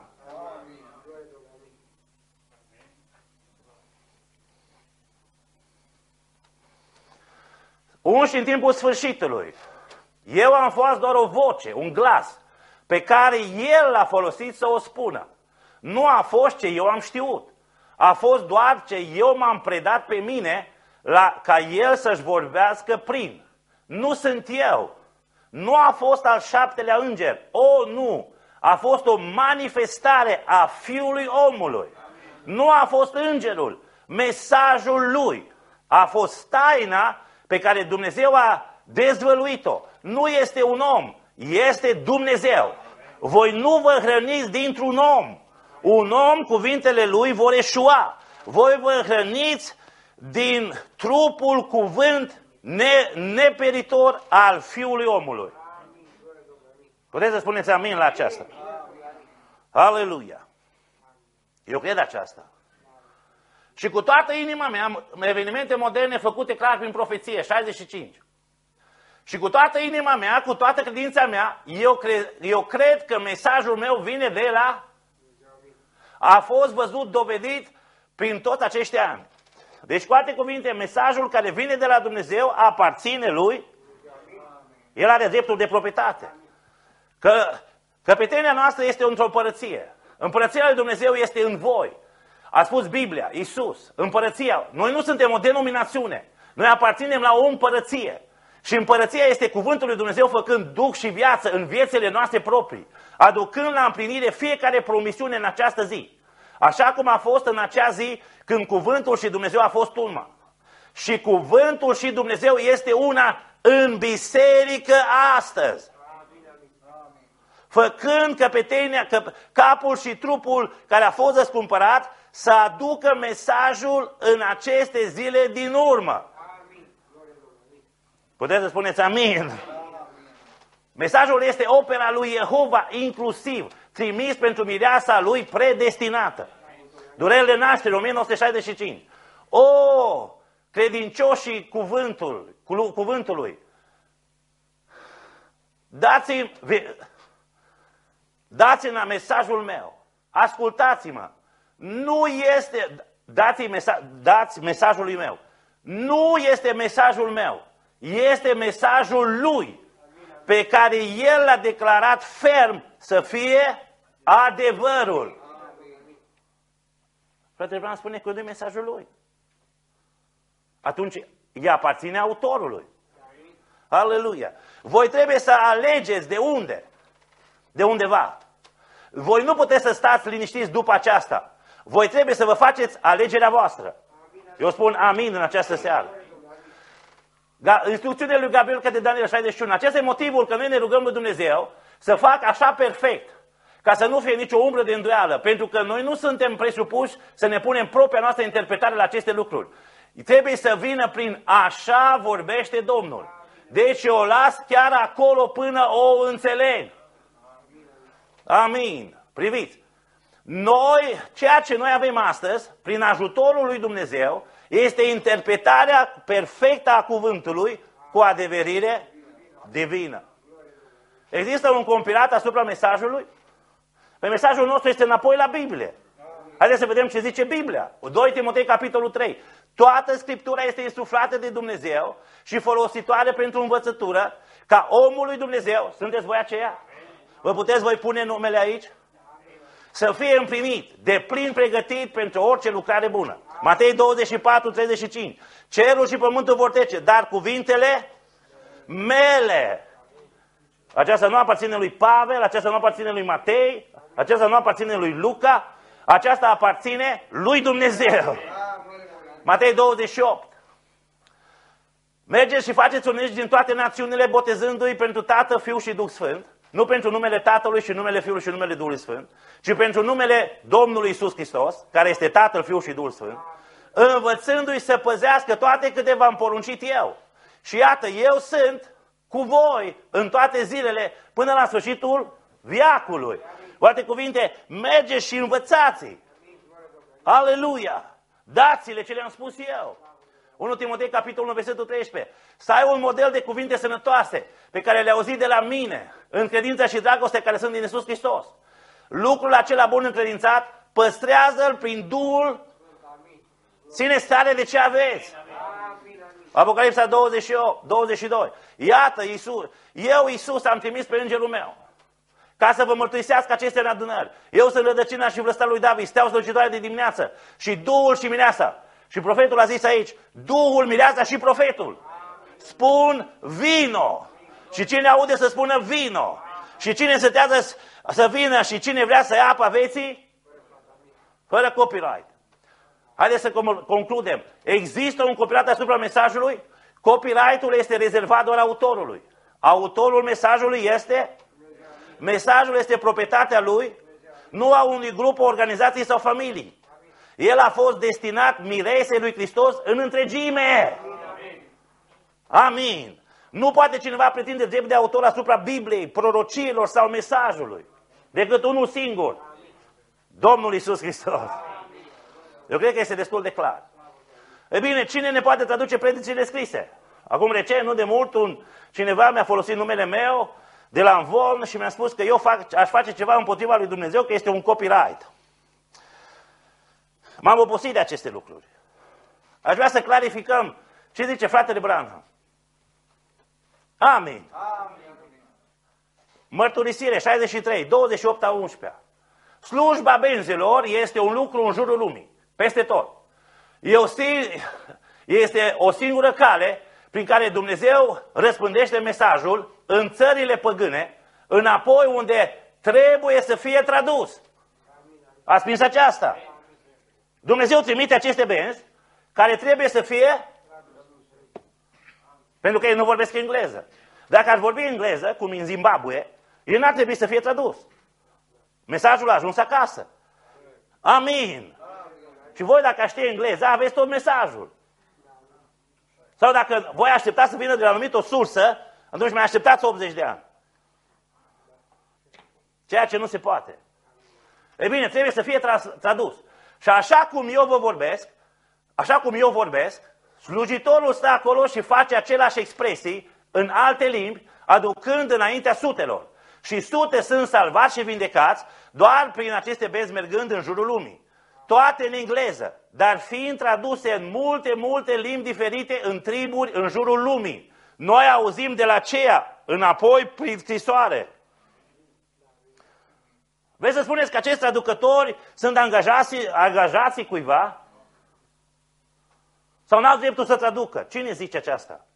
Și în timpul sfârșitului, eu am fost doar o voce, un glas, pe care el l-a folosit să o spună. Nu a fost ce eu am știut. A fost doar ce eu m-am predat pe mine ca el să-și vorbească prin. Nu sunt eu. Nu a fost al 7-lea înger. Nu! A fost o manifestare a Fiului Omului. Nu a fost îngerul. Mesajul lui a fost taina pe care Dumnezeu a dezvăluit-o. Nu este un om, este Dumnezeu. Voi nu vă hrăniți dintr-un om. Un om, cuvintele lui vor eșua. Voi vă hrăniți din trupul cuvânt neperitor al Fiului Omului. Puteți să spuneți amin la aceasta? Aleluia! Eu cred aceasta. Și cu toată inima mea, evenimente moderne făcute clar prin profeție, 65. Și cu toată inima mea, cu toată credința mea, eu cred că mesajul meu vine de la... A fost văzut, dovedit prin toți acești ani. Deci, cu alte cuvinte, mesajul care vine de la Dumnezeu aparține lui. El are dreptul de proprietate. Că căpetenia noastră este într-o împărăție. Împărăția lui Dumnezeu este în voi. A spus Biblia, Iisus, împărăția. Noi nu suntem o denominațiune. Noi aparținem la o împărăție. Și împărăția este cuvântul lui Dumnezeu făcând duh și viață în viețile noastre proprii, aducând la împlinire fiecare promisiune în această zi. Așa cum a fost în acea zi când cuvântul și Dumnezeu a fost una. Și cuvântul și Dumnezeu este una în biserică astăzi. Făcând căpetenia, capul și trupul care a fost răscumpărat să aducă mesajul în aceste zile din urmă. Puteți să spuneți amin. Mesajul este opera lui Jehova, inclusiv trimis pentru mireasa lui predestinată. Durerile nașterii, 1965. Credincioșii cuvântului. Dați-mi mesajul meu. Ascultați-mă. Nu este, dați mesajul meu. Nu este mesajul meu. Este mesajul lui, pe care el l-a declarat ferm să fie adevărul. Fratele Branham spune că nu e mesajul lui. Atunci, ea aparține autorului. Aleluia! Voi trebuie să alegeți de unde? De undeva. Voi nu puteți să stați liniștiți după aceasta. Voi trebuie să vă faceți alegerea voastră. Eu spun amin în această seară. Instrucțiunile lui Gabriel către Daniel 61. Acesta e motivul că noi ne rugăm lui Dumnezeu să facă așa perfect, ca să nu fie nicio umbră de îndoială, pentru că noi nu suntem presupuși să ne punem propria noastră interpretare la aceste lucruri. Trebuie să vină prin așa vorbește Domnul. Deci eu o las chiar acolo până o înțeleg. Amin. Priviți. Ceea ce noi avem astăzi, prin ajutorul lui Dumnezeu, este interpretarea perfectă a cuvântului cu adeverire divină. Există un compilat asupra mesajului? Pe mesajul nostru este înapoi la Biblie. Haideți să vedem ce zice Biblia. 2 Timotei, capitolul 3. Toată Scriptura este insuflată de Dumnezeu și folositoare pentru învățătură, ca omul lui Dumnezeu, sunteți voi aceia? Vă puteți voi pune numele aici? Să fie împlinit, de plin pregătit pentru orice lucrare bună. Matei 24, 35. Cerul și pământul vor trece, dar cuvintele mele. Aceasta nu aparține lui Pavel, aceasta nu aparține lui Matei, aceasta nu aparține lui Luca, aceasta aparține lui Dumnezeu. Matei 28. Mergeți și faceți unești din toate națiunile, botezându-i pentru Tată, Fiul și Duh Sfânt. nu pentru numele Tatălui și numele Fiului și numele Duhului Sfânt, ci pentru numele Domnului Iisus Hristos, care este Tatăl, Fiul și Duhul Sfânt, învățându-i să păzească toate câte v-am poruncit eu. Și iată, eu sunt cu voi în toate zilele până la sfârșitul veacului. Cu alte cuvinte, mergeți și învățați. Aleluia! Dați-le ce le-am spus eu. 1 Timotei, capitolul 1, versetul 13. Să ai un model de cuvinte sănătoase pe care le-ai auzit de la mine, în credința și dragoste care sunt din Iisus Hristos. Lucrul acela bun încredințat, păstrează-l prin Duhul. Ține stare de ce aveți. Apocalipsa 22. Iată, Iisus am trimis pe îngerul meu ca să vă mărturisească aceste adunări. Eu sunt rădăcina și vlăsta lui David, steaua strălucitoare de dimineață, și Duhul și mireasa. Și profetul a zis aici, Duhul, mireasa și profetul spun vino. Și cine aude să spună vino. Și cine însetează să vină și cine vrea să ia apa vieții, fără copyright. Haideți să concludem. Există un copyright asupra mesajului? Copyright-ul este rezervat doar autorului. Autorul mesajului este? Mesajul este proprietatea lui, nu a unui grup, o organizație sau familii. El a fost destinat miresei lui Hristos în întregime. Amin. Nu poate cineva pretinde drept de autor asupra Bibliei, prorociilor sau mesajului, decât unul singur. Domnul Iisus Hristos. Eu cred că este destul de clar. E bine, cine ne poate traduce predicile scrise? Acum recent, nu de mult, cineva mi-a folosit numele meu de la învoln și mi-a spus că eu aș face ceva împotriva lui Dumnezeu, că este un copyright. M-am obosit de aceste lucruri. Aș vrea să clarificăm ce zice fratele Branham. Amin. Mărturisire 63, 28 a 11. Slujba benzelor este un lucru în jurul lumii, peste tot. Este o singură cale prin care Dumnezeu răspândește mesajul în țările păgâne, înapoi unde trebuie să fie tradus. Ați prins aceasta? Dumnezeu trimite aceste benzi care trebuie să fie, pentru că ei nu vorbesc engleză. Dacă ar vorbi engleză, cum în Zimbabwe, el n-ar trebui să fie tradus. Mesajul a ajuns acasă. Amin. Și voi, dacă știți engleză, aveți tot mesajul. Sau dacă voi așteptați să vină de la anumită sursă, atunci mai așteptați 80 de ani. Ceea ce nu se poate. Ei bine, trebuie să fie tradus. Și așa cum eu vorbesc, slujitorul stă acolo și face aceleași expresii în alte limbi, aducând înaintea sutelor. Și sute sunt salvați și vindecați doar prin aceste benzi mergând în jurul lumii. Toate în engleză, dar fiind traduse în multe limbi diferite, în triburi, în jurul lumii. Noi auzim de la aceea, înapoi prin scrisoare. Vreți să spuneți că acești traducători sunt angajații cuiva? Sau n-au dreptul să traducă? Cine zice aceasta?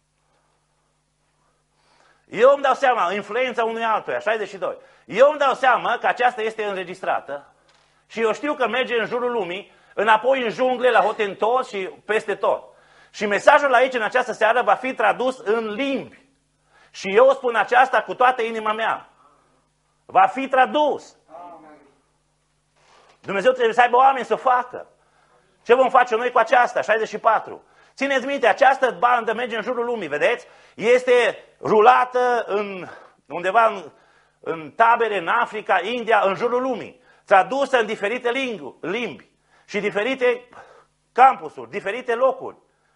Eu îmi dau seama, influența unui altuia, 62. Eu îmi dau seama că aceasta este înregistrată și eu știu că merge în jurul lumii, înapoi în jungle, la Hottentot și peste tot. Și mesajul aici, în această seară, va fi tradus în limbi. Și eu spun aceasta cu toată inima mea. Va fi tradus. Dumnezeu trebuie să aibă oameni să facă. Ce vom face noi cu aceasta? 64. Țineți minte, această bandă merge în jurul lumii, vedeți? Este rulată undeva în tabere, în Africa, India, în jurul lumii. Tradusă în diferite limbi și diferite campusuri, diferite locuri.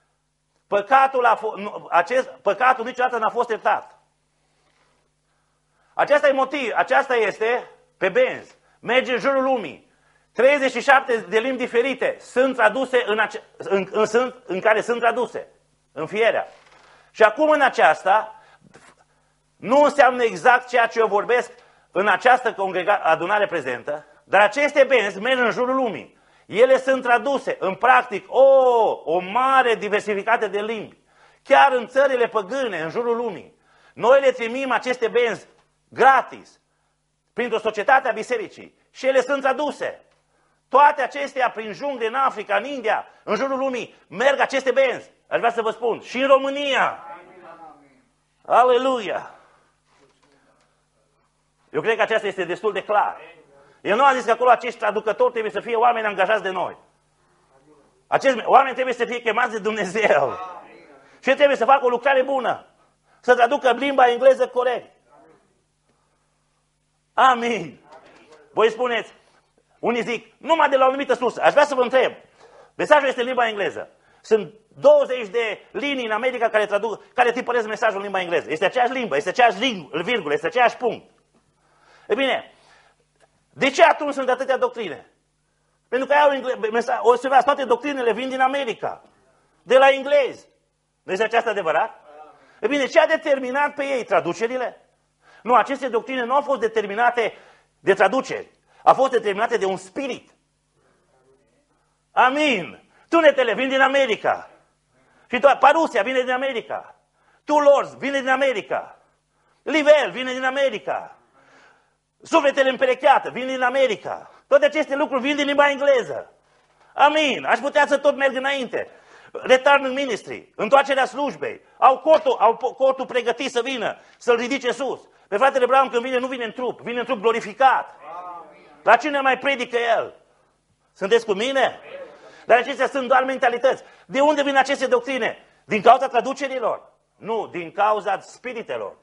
Păcatul niciodată n-a fost iertat. Aceasta este pe benzi. Merge în jurul lumii. 37 de limbi diferite sunt traduse în care sunt traduse. În fierea. Și acum în aceasta, nu înseamnă exact ceea ce eu vorbesc în această adunare prezentă, dar aceste benzi merg în jurul lumii. Ele sunt traduse în practic o mare diversificare de limbi. Chiar în țările păgâne, în jurul lumii. Noi le trimim aceste benzi gratis, printr-o societate a bisericii. Și ele sunt traduse. Toate acestea, prin jungle, în Africa, în India, în jurul lumii, merg aceste benzi. Aș vrea să vă spun. Și în România. Aleluia! Eu cred că aceasta este destul de clar. El nu a zis că acolo acești traducători trebuie să fie oameni angajați de noi. Acești oameni trebuie să fie chemați de Dumnezeu. Și el trebuie să facă o lucrare bună. Să traducă limba engleză corect. Amin. Voi spuneți, unii zic, numai de la o anumită sursă. Aș vrea să vă întreb. Mesajul este în limba engleză. Sunt 20 de linii în America care tipăresc mesajul în limba engleză. Este aceeași limbă, este aceeași virgulă, este aceeași punct. E bine, de ce atunci sunt atâtea doctrine? Pentru că o să vedeți, toate doctrinele vin din America, de la englezi. Nu este aceasta adevărat? E bine, ce a determinat pe ei? Traducerile? Nu, aceste doctrine nu au fost determinate de traduceri. Au fost determinate de un spirit. Amin. Tunetele vin din America. Și Parusia vine din America. Tulors vine din America. Livel vine din America. Sufletele împerecheate vin din America. Toate aceste lucruri vin din limba engleză. Amin. Aș putea să tot merg înainte. Return ministry, întoarcerea slujbei. Au cortul pregătit să vină, să-l ridice sus. Pe fratele Brown când vine, nu vine în trup, vine în trup glorificat. La cine mai predică el? Sunteți cu mine? Dar acestea sunt doar mentalități. De unde vin aceste doctrine? Din cauza traducerilor? Nu, din cauza spiritelor.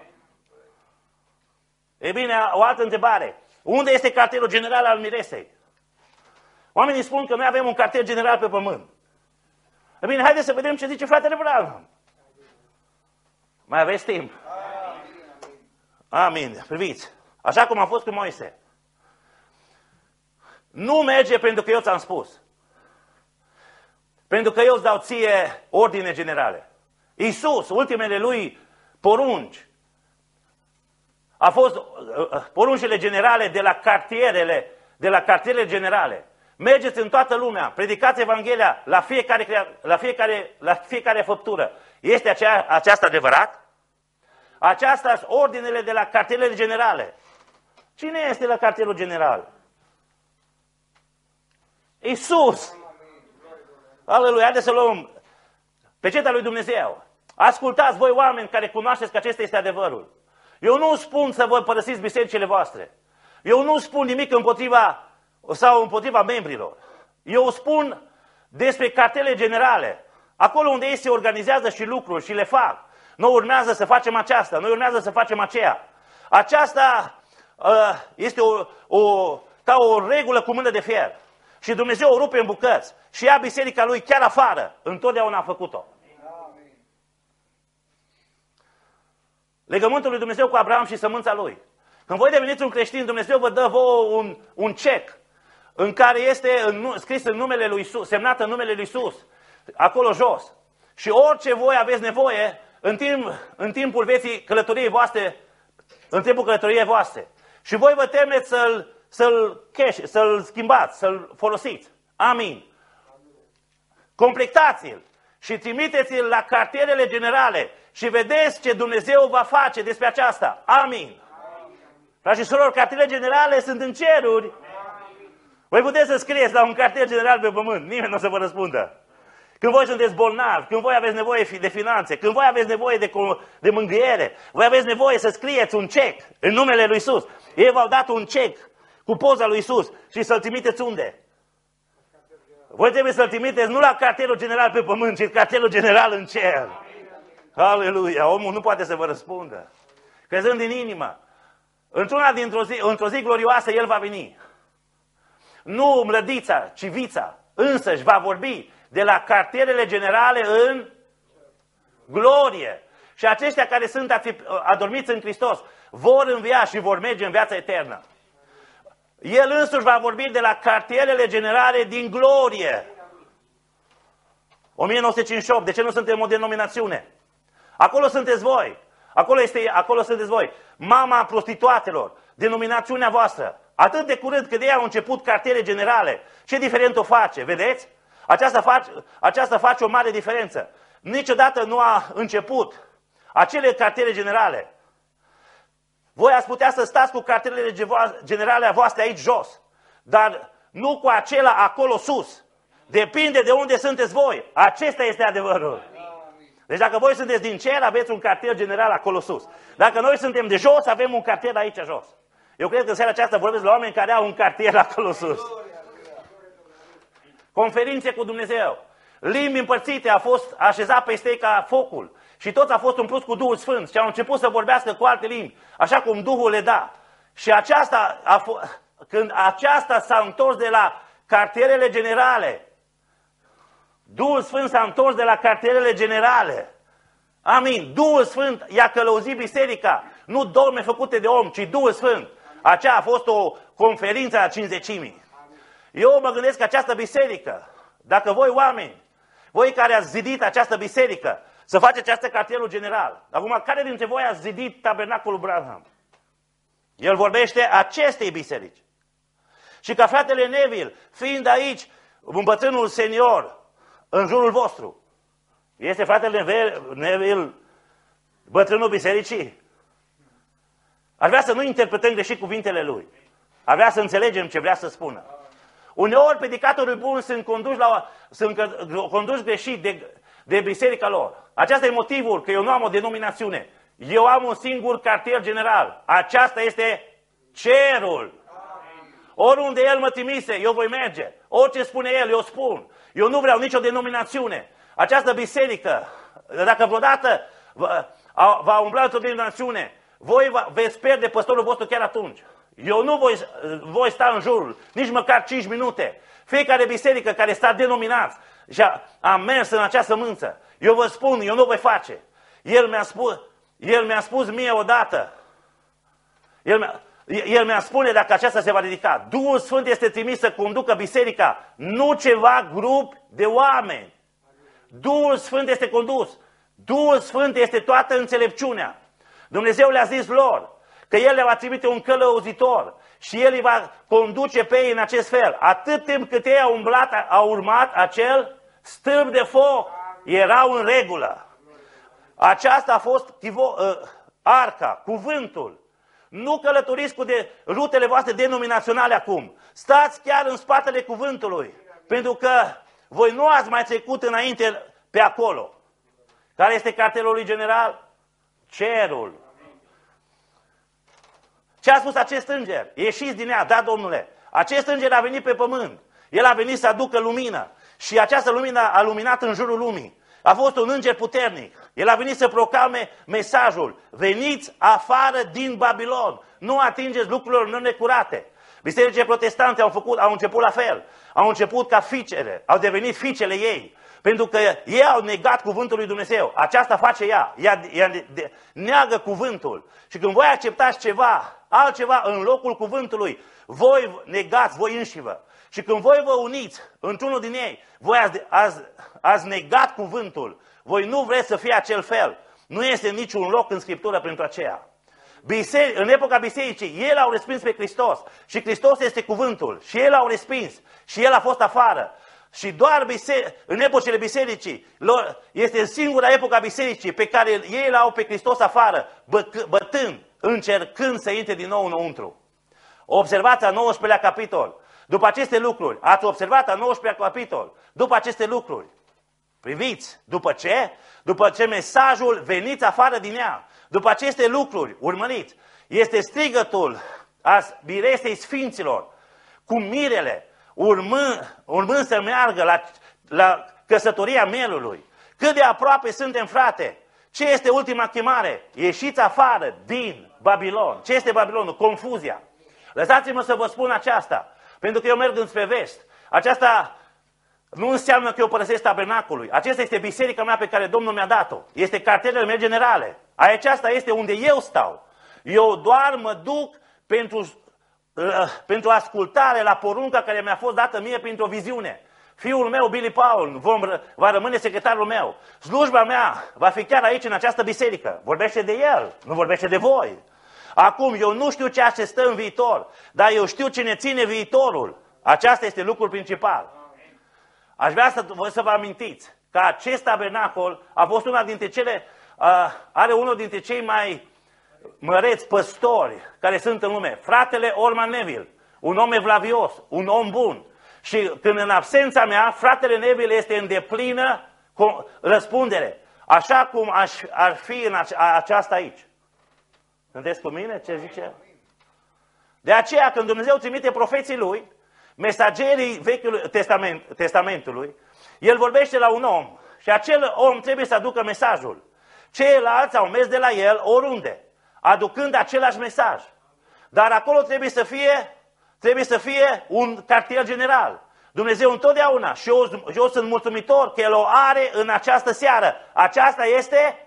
E bine, o altă întrebare. Unde este cartierul general al miresei? Oamenii spun că noi avem un cartier general pe pământ. E bine, haideți să vedem ce zice fratele Brown. Mai aveți timp? Amin. Priviți. Așa cum a fost cu Moise. Nu merge pentru că eu ți-am spus. Pentru că eu îți dau ție ordine generale. Iisus, ultimele lui porunci, a fost poruncile generale de la cartierele generale. Mergeți în toată lumea, predicați Evanghelia la fiecare făptură. Este aceasta adevărat? Aceasta sunt ordinele de la cartierele generale. Cine este la cartierul general? Iisus! Aleluia! Haideți să luăm peceta lui Dumnezeu. Ascultați voi oameni care cunoașteți că acesta este adevărul. Eu nu spun să vă părăsiți bisericile voastre. Eu nu spun nimic împotriva membrilor. Eu spun despre cartele generale. Acolo unde ei se organizează și lucruri și le fac. Noi urmează să facem aceasta, noi urmează să facem aceea. Aceasta este ca o regulă cu mână de fier. Și Dumnezeu o rupe în bucăți și ia biserica lui chiar afară. Întotdeauna a făcut-o. Legământul lui Dumnezeu cu Abraham și sămânța lui. Când voi deveniți un creștin, Dumnezeu vă dă vouă un cec în care este scris în numele lui Isus, semnat în numele lui Isus, acolo jos. Și orice voi aveți nevoie în timpul vieții călătoriei voastre, în timpul călătoriei voastre. Și voi vă temeți să-l schimbați, să-l folosiți. Amin. Completați-l și trimiteți-l la cartierele generale și vedeți ce Dumnezeu va face despre aceasta. Amin. Frați și surori, cartierele generale sunt în ceruri. Voi puteți să scrieți la un cartier general pe pământ. Nimeni nu o să vă răspundă. Când voi sunteți bolnavi, când voi aveți nevoie de finanțe, când voi aveți nevoie de mângâiere, voi aveți nevoie să scrieți un cec în numele lui Isus. Ei v-au dat un cec cu poza lui Isus și să-l trimiteți unde? Voi trebuie să-l trimiteți nu la cartierul general pe pământ, ci cartierul general în cer. Aleluia! Omul nu poate să vă răspundă. Crezând din inimă, într-o zi glorioasă El va veni. Nu mlădița, ci vița însăși va vorbi de la cartierele generale în glorie. Și aceștia care sunt adormiți în Hristos vor învia și vor merge în viața eternă. El însuși va vorbi de la cartierele generale din glorie. 1958, de ce nu suntem o denominațiune? Acolo sunteți voi. Acolo sunteți voi. Mama prostituatelor, denominațiunea voastră. Atât de curând când ei au început cartiere generale, ce diferent o face, vedeți? Aceasta face o mare diferență. Niciodată nu a început acele cartiere generale. Voi ați putea să stați cu cartierele generale voastre aici jos, dar nu cu acela acolo sus. Depinde de unde sunteți voi. Acesta este adevărul. Deci dacă voi sunteți din cer, aveți un cartier general acolo sus. Dacă noi suntem de jos, avem un cartier aici jos. Eu cred că în seara aceasta vorbesc la oameni care au un cartier acolo sus. Conferințe cu Dumnezeu. Limbi împărțite a fost așezat peste ei ca focul. Și toți a fost umpluți cu Duhul Sfânt și au început să vorbească cu alte limbi, așa cum Duhul le da. Și când aceasta s-a întors de la cartierele generale, Duhul Sfânt s-a întors de la cartierele generale. Amin. Duhul Sfânt i-a călăuzit biserica. Nu dogme făcute de om, ci Duhul Sfânt. Aceea a fost o conferință a Cincizecimii. Eu mă gândesc că această biserică, dacă voi oameni, voi care ați zidit această biserică, să faceți această cartierul general. Acum, care dintre voi ați zidit tabernacolul Branham? El vorbește acestei biserici. Și ca fratele Neville, fiind aici, un bătrânul senior, în jurul vostru, este fratele Neville bătrânul bisericii? Aș vrea să nu interpretăm greșit cuvintele lui. Aș vrea să înțelegem ce vrea să spună. Uneori predicatorii buni sunt conduși greșit de biserica lor. Acesta e motivul că eu nu am o denominațiune. Eu am un singur cartier general. Aceasta este cerul. Oriunde El mă trimise, eu voi merge. Orice spune El, eu spun. Eu nu vreau nicio denominațiune. Această biserică, dacă vreodată va umbla într-o denominațiune, voi veți pierde păstorul vostru chiar atunci. Eu nu voi sta în jurul, nici măcar 5 minute. Fiecare biserică care sta denominați și a mers în acea sămânță, eu vă spun, eu nu voi face. El mi-a spus mie odată, El mi-a spune dacă aceasta se va ridica. Duhul Sfânt este trimis să conducă biserica, nu ceva grup de oameni. Duhul Sfânt este condus. Duhul Sfânt este toată înțelepciunea. Dumnezeu le-a zis lor că El le va trimite un călăuzitor și El îi va conduce pe ei în acest fel. Atât timp cât ei au urmat acel stâlp de foc, erau în regulă. Aceasta a fost arca, cuvântul. Nu călătoriți cu rutele voastre denominaționale acum. Stați chiar în spatele cuvântului. Pentru că voi nu ați mai trecut înainte pe acolo. Care este cartelul lui general? Cerul. Ce a spus acest înger? Ieșiți din ea, da, Domnule. Acest înger a venit pe pământ. El a venit să aducă lumină. Și această lumină a luminat în jurul lumii. A fost un înger puternic. El a venit să proclame mesajul. Veniți afară din Babilon. Nu atingeți lucrurile necurate. Bisericile protestante au început la fel. Au început ca fiicele. Au devenit fiicele ei. Pentru că ei au negat cuvântul lui Dumnezeu. Aceasta face ea. Ea neagă cuvântul. Și când voi acceptați altceva în locul cuvântului, voi negați voi înșivă. Și când voi vă uniți într-unul din ei, voi ați negat cuvântul. Voi nu vreți să fie acel fel. Nu este niciun loc în Scriptură pentru aceea. În epoca bisericii, ei l-au respins pe Hristos. Și Hristos este cuvântul. Și ei l-au respins. Și El a fost afară. Și doar în epocile bisericii, este singura epoca bisericii pe care ei l-au pe Hristos afară, bătând, încercând să intre din nou înăuntru. Observați a 19-lea capitol. După aceste lucruri, ați observat a 19-lea capitol, după aceste lucruri, priviți, după ce? După ce mesajul veniți afară din ea, după aceste lucruri, urmăriți, este strigătul a miresei sfinților, cu mirele, urmând să meargă la căsătoria mielului. Cât de aproape suntem, frate? Ce este ultima chemare? Ieșiți afară din Babilon. Ce este Babilonul? Confuzia. Lăsați-mă să vă spun aceasta, pentru că eu merg înspre vest. Aceasta nu înseamnă că eu părăsesc tabernacolul. Aceasta este biserica mea pe care Domnul mi-a dat-o. Este cartelele mele generale. Aceasta este unde eu stau. Eu doar mă duc pentru ascultare la porunca care mi-a fost dată mie printr-o viziune. Fiul meu, Billy Paul, va rămâne secretarul meu. Slujba mea va fi chiar aici, în această biserică. Vorbește de el, nu vorbește de voi. Acum, eu nu știu ce se stă în viitor, dar eu știu ce ne ține viitorul. Aceasta este lucrul principal. Aș vrea să vă amintiți că acest tabernacol a fost are unul dintre cei mai măreți păstori care sunt în lume. Fratele Orman Neville, un om evlavios, un om bun. Și când în absența mea, fratele Neville este în deplină răspundere. Așa cum ar fi în aceasta aici. Sunteți cu mine? Ce zice? De aceea, când Dumnezeu trimite profeții Lui, mesagerii Vechiului Testamentului, El vorbește la un om și acel om trebuie să aducă mesajul. Ceilalți au mers de la el oriunde, aducând același mesaj. Dar acolo trebuie să fie un cartier general. Dumnezeu întotdeauna, și eu sunt mulțumitor că El o are în această seară. Aceasta este,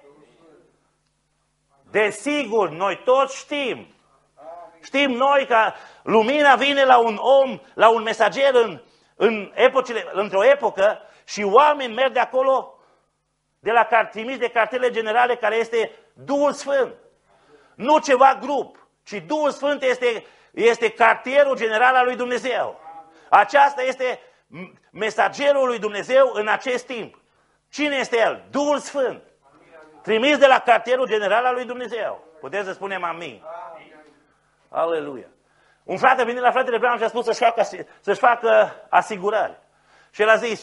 desigur, noi toți știm. Știm noi că lumina vine la un om, la un mesager într-o epocă și oameni merg de acolo, de la trimis de cartele generale, care este Duhul Sfânt. Nu ceva grup, ci Duhul Sfânt este cartierul general al lui Dumnezeu. Aceasta este mesagerul lui Dumnezeu în acest timp. Cine este El? Duhul Sfânt. Trimis de la cartierul general al lui Dumnezeu. Puteți să spunem amin. Aleluia. Un frate a venit la fratele Branham și a spus să-și facă asigurări. Și el a zis,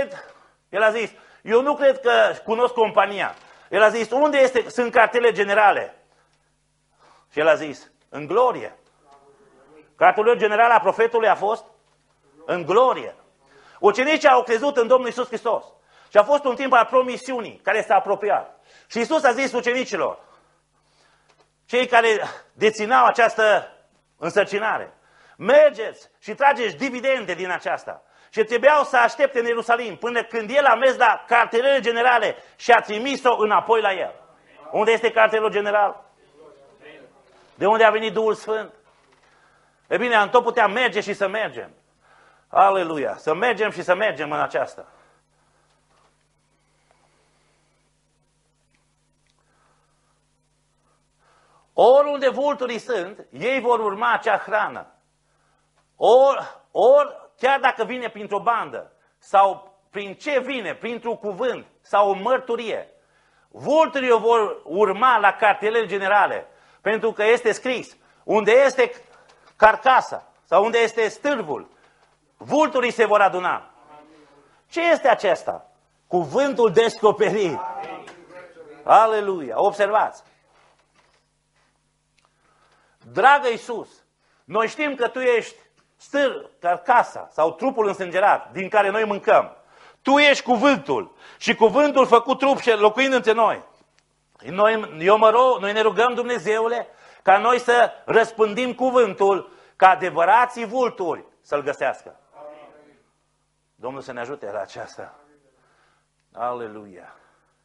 eu nu cred că cunosc compania. El a zis, unde sunt cartele generale? Și el a zis, în glorie. Cartelul general a profetului a fost în glorie. Ucenicii au crezut în Domnul Iisus Hristos. Și a fost un timp al promisiunii care s-a apropiat. Și Iisus a zis ucenicilor, cei care dețineau această însărcinare, mergeți și trageți dividende din aceasta. Și trebuiau să aștepte în Ierusalim până când El a mers la cartelele generale și a trimis-o înapoi la El. Unde este cartelul general? De unde a venit Duhul Sfânt? E bine, am tot putea merge și să mergem. Aleluia! Să mergem și să mergem în aceasta. Oriunde vulturii sunt, ei vor urma acea hrană. Ori chiar dacă vine printr-o bandă, sau prin ce vine, printr-un cuvânt, sau o mărturie, vulturii o vor urma la cartelele generale, pentru că este scris, unde este carcasa, sau unde este stârvul, vulturii se vor aduna. Ce este acesta? Cuvântul descoperit. Aleluia! Observați! Dragă Iisus, noi știm că Tu ești carcasa sau trupul însângerat din care noi mâncăm. Tu ești cuvântul și cuvântul făcut trup și locuind între noi. Noi ne rugăm, Dumnezeule, ca noi să răspândim cuvântul, ca adevărații vulturi să-L găsească. Domnul să ne ajute la aceasta. Aleluia!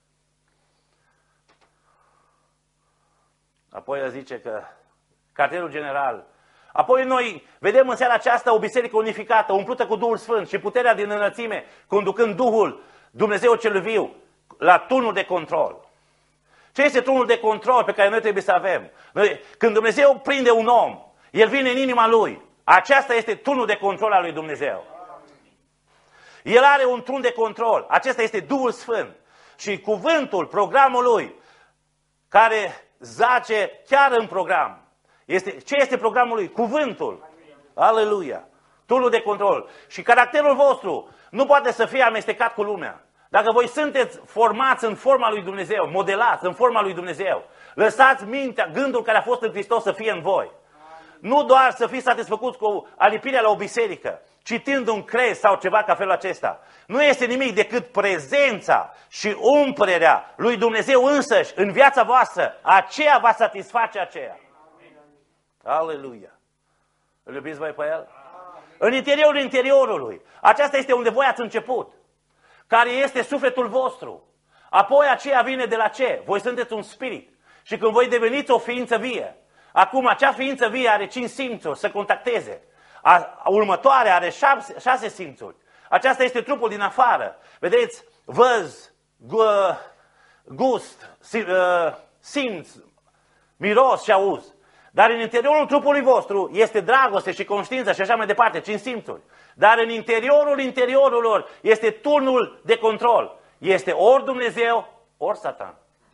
Apoi el zice că cartelul general. Apoi noi vedem în seara aceasta o biserică unificată, umplută cu Duhul Sfânt și puterea din înălțime, conducând Duhul Dumnezeu cel viu la turnul de control. Ce este turnul de control pe care noi trebuie să avem? Când Dumnezeu prinde un om, El vine în inima lui. Aceasta este turnul de control al lui Dumnezeu. El are un turn de control. Acesta este Duhul Sfânt. Și cuvântul, programul lui, care zace chiar în program. Ce este programul lui? Cuvântul. Aleluia! Turnul de control. Și caracterul vostru nu poate să fie amestecat cu lumea. Dacă voi sunteți formați în forma lui Dumnezeu, modelați în forma lui Dumnezeu, lăsați mintea, gândul care a fost în Hristos să fie în voi. Nu doar să fiți satisfăcuți cu alipirea la o biserică, citind un crez sau ceva ca felul acesta. Nu este nimic decât prezența și umplerea lui Dumnezeu însăși în viața voastră. Aceea va satisface aceea. Aleluia! Îl iubiți voi pe El? În interiorul interiorului. Aceasta este unde voi ați început. Care este sufletul vostru. Apoi aceea vine de la ce? Voi sunteți un spirit. Și când voi deveniți o ființă vie, acum acea ființă vie are 5 simțuri să contacteze. Următoarea are 6 simțuri. Aceasta este trupul din afară. Vedeți? Văz, gust, simț, miros și auz. Dar în interiorul trupului vostru este dragoste și conștiință și așa mai departe, 5 simțuri. Dar în interiorul interiorurilor este turnul de control. Este ori Dumnezeu, ori Satan.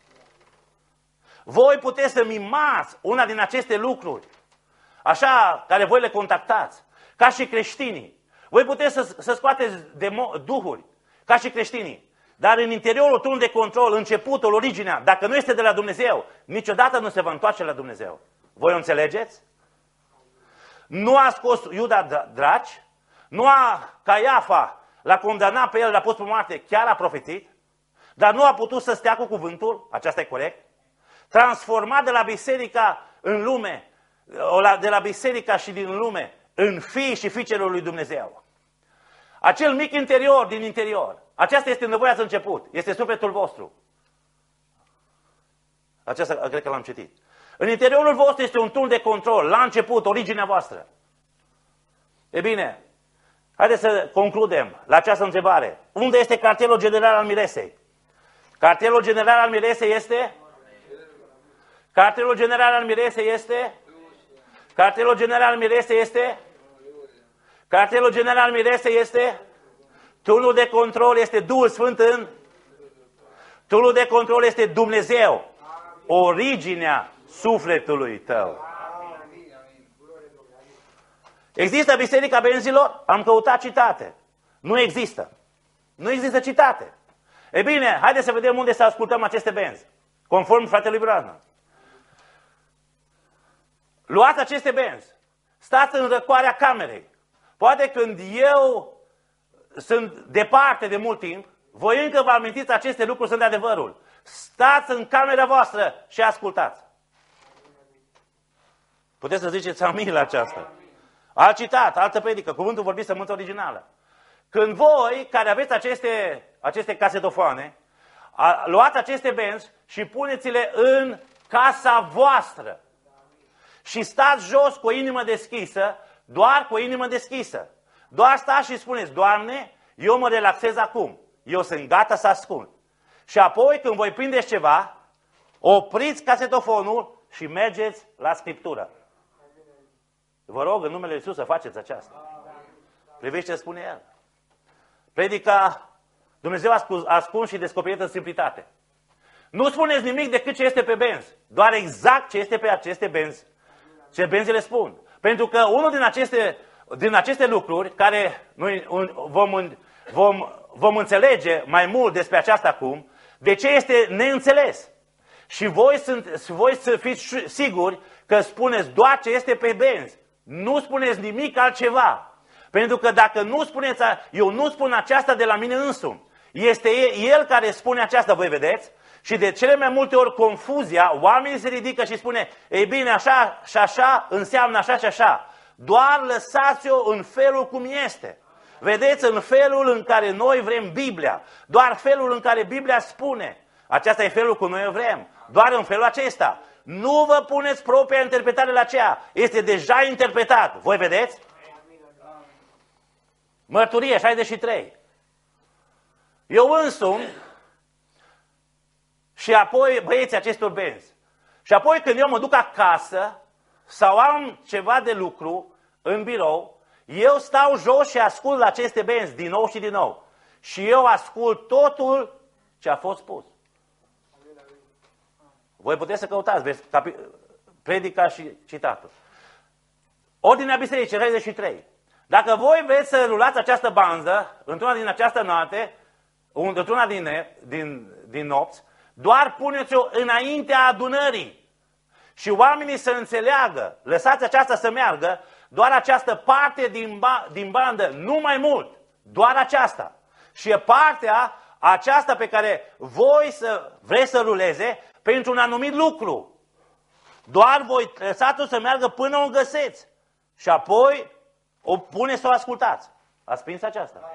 Voi puteți să mimați una din aceste lucruri, așa, care voi le contactați, ca și creștinii. Voi puteți să scoateți duhuri, ca și creștinii. Dar în interiorul turnul de control, începutul, originea, dacă nu este de la Dumnezeu, niciodată nu se va întoarce la Dumnezeu. Voi o înțelegeți? Nu a scos Iuda draci, nu a Caiafa l-a condamnat pe el, l-a pus pe moarte, chiar a profețit, dar nu a putut să stea cu cuvântul, aceasta e corect, transformat de la biserica în lume, de la biserica și din lume, în fii și fiicele lui Dumnezeu. Acel mic interior din interior, aceasta este nevoia de început, este sufletul vostru. Aceasta cred că l-am citit. În interiorul vostru este un tun de control, la început, originea voastră. E bine, haideți să concludem la această întrebare. Unde este cartierul general al Miresei? Cartierul general al Miresei este? Cartierul general al Miresei este? Cartierul general al Miresei este? Cartierul general al Miresei este? Tunul de control este Duhul Sfânt în? Tunul de control este Dumnezeu. Originea sufletului tău. Există Biserica Benzilor? Am căutat citate. Nu există. Nu există citate. E bine, haideți să vedem unde să ascultăm aceste benzi. Conform fratelui Branham. Luați aceste benzi. Stați în răcoarea camerei. Poate când eu sunt departe de mult timp, voi încă vă amintiți aceste lucruri sunt de adevărul. Stați în camera voastră și ascultați. Puteți să ziceți amin la aceasta. Alt citat, altă predică, cuvântul vorbit sămânță originală. Când voi, care aveți aceste casetofoane, luați aceste benzi și puneți-le în casa voastră. Și stați jos cu o inimă deschisă, doar cu o inimă deschisă. Doar stați și spuneți, Doamne, eu mă relaxez acum. Eu sunt gata să ascult. Și apoi, când voi prindeți ceva, opriți casetofonul și mergeți la Scriptură. Vă rog, în numele Lui Iisus, să faceți aceasta. Priviți ce spune El. Predica Dumnezeu a ascuns și descoperit în simplitate. Nu spuneți nimic decât ce este pe benzi. Doar exact ce este pe aceste benzi. Ce benzile spun. Pentru că unul din aceste lucruri, care noi vom înțelege mai mult despre aceasta acum, de ce este neînțeles. Și voi să fiți siguri că spuneți doar ce este pe benzi. Nu spuneți nimic altceva. Pentru că dacă nu spuneți, eu nu spun aceasta de la mine însumi. Este El care spune aceasta, voi vedeți? Și de cele mai multe ori confuzia, oamenii se ridică și spune, ei bine, așa și așa înseamnă așa și așa. Doar lăsați-o în felul cum este. Vedeți, în felul în care noi vrem Biblia. Doar felul în care Biblia spune. Aceasta e felul cum noi o vrem. Doar în felul acesta. Nu vă puneți propria interpretare la aceea. Este deja interpretat. Voi vedeți? Mărturie 63. Eu însumi și apoi băieții acestor benzi. Și apoi când eu mă duc acasă sau am ceva de lucru în birou, eu stau jos și ascult la aceste benzi din nou și din nou. Și eu ascult totul ce a fost spus. Voi puteți să căutați predica și citatul. Ordinea Bisericii 63. Dacă voi vreți să rulați această banză într-una din această noapte, într-una din nopți, doar puneți-o înaintea adunării. Și oamenii să înțeleagă, lăsați aceasta să meargă, doar această parte din bandă, nu mai mult, doar aceasta. Și e partea aceasta pe care voi vreți să ruleze pentru un anumit lucru. Doar voi lăsați-o să meargă până o găseți. Și apoi o puneți să o ascultați. Ați prins aceasta?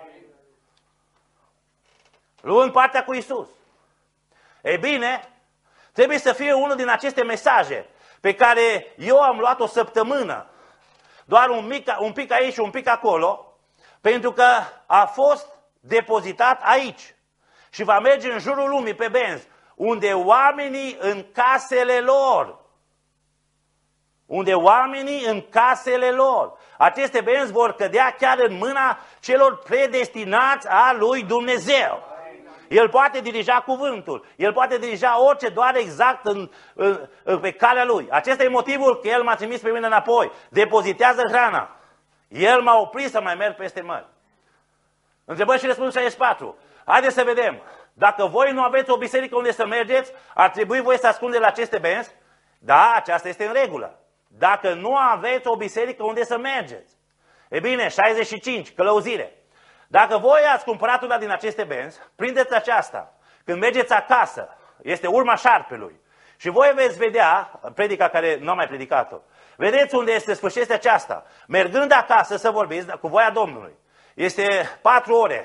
Luând partea cu Iisus. Ei bine, trebuie să fie unul din aceste mesaje pe care eu am luat o săptămână. Doar un pic aici și un pic acolo, pentru că a fost depozitat aici. Și va merge în jurul lumii pe benzi, unde oamenii în casele lor. Unde oamenii în casele lor. Aceste benzi vor cădea chiar în mâna celor predestinați a lui Dumnezeu. El poate dirija cuvântul. El poate dirija orice, doar exact pe calea lui. Acesta e motivul că El m-a trimis pe mine înapoi. Depozitează hrana. El m-a oprit să mai merg peste mări. Întrebări și răspuns 64. Haideți să vedem. Dacă voi nu aveți o biserică unde să mergeți, ar trebui voi să ascundeți la aceste benzi? Da, aceasta este în regulă. dacă nu aveți o biserică unde să mergeți. E bine, 65, călăuzire. Dacă voi ați cumpărat una din aceste benzi, prindeți aceasta. Când mergeți acasă, este urma șarpelui. Și voi veți vedea, predica care nu am mai predicat-o, vedeți unde se sfârșește aceasta. Mergând acasă să vorbiți cu voia Domnului. Este 4 ore.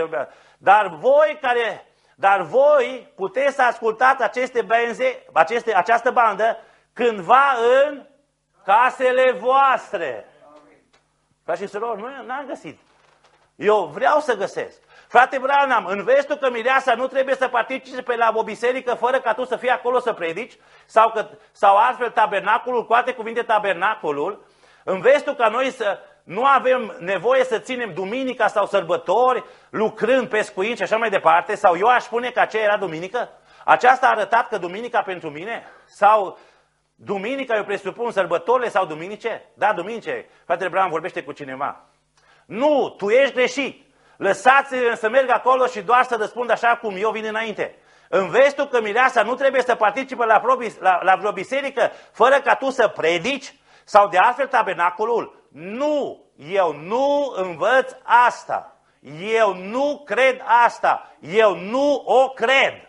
Dar voi puteți să ascultați aceste benze, această bandă cândva în casele voastre. Frați și surori, nu am găsit. Eu vreau să găsesc. Frate Branham, înveți tu că mireasa nu trebuie să participe la o biserică fără ca tu să fii acolo să predici? Sau altfel tabernacolul, cu alte cuvinte tabernacolul, înveți tu ca noi nu avem nevoie să ținem duminica sau sărbători, lucrând, pescuind și așa mai departe? Sau eu aș spune că aceea era duminică? Aceasta a arătat că duminica pentru mine? Sau duminica eu presupun sărbătorile sau duminice? Da, duminice. Fratele Branham vorbește cu cineva. Nu, tu ești greșit. Lăsați-le să merg acolo și doar să răspund așa cum eu vin înainte. Înveți tu că mireasa nu trebuie să participe la vreo biserică fără ca tu să predici? Sau de altfel tabernacolul? Nu, eu nu învăț asta. Eu nu cred asta. Eu nu o cred.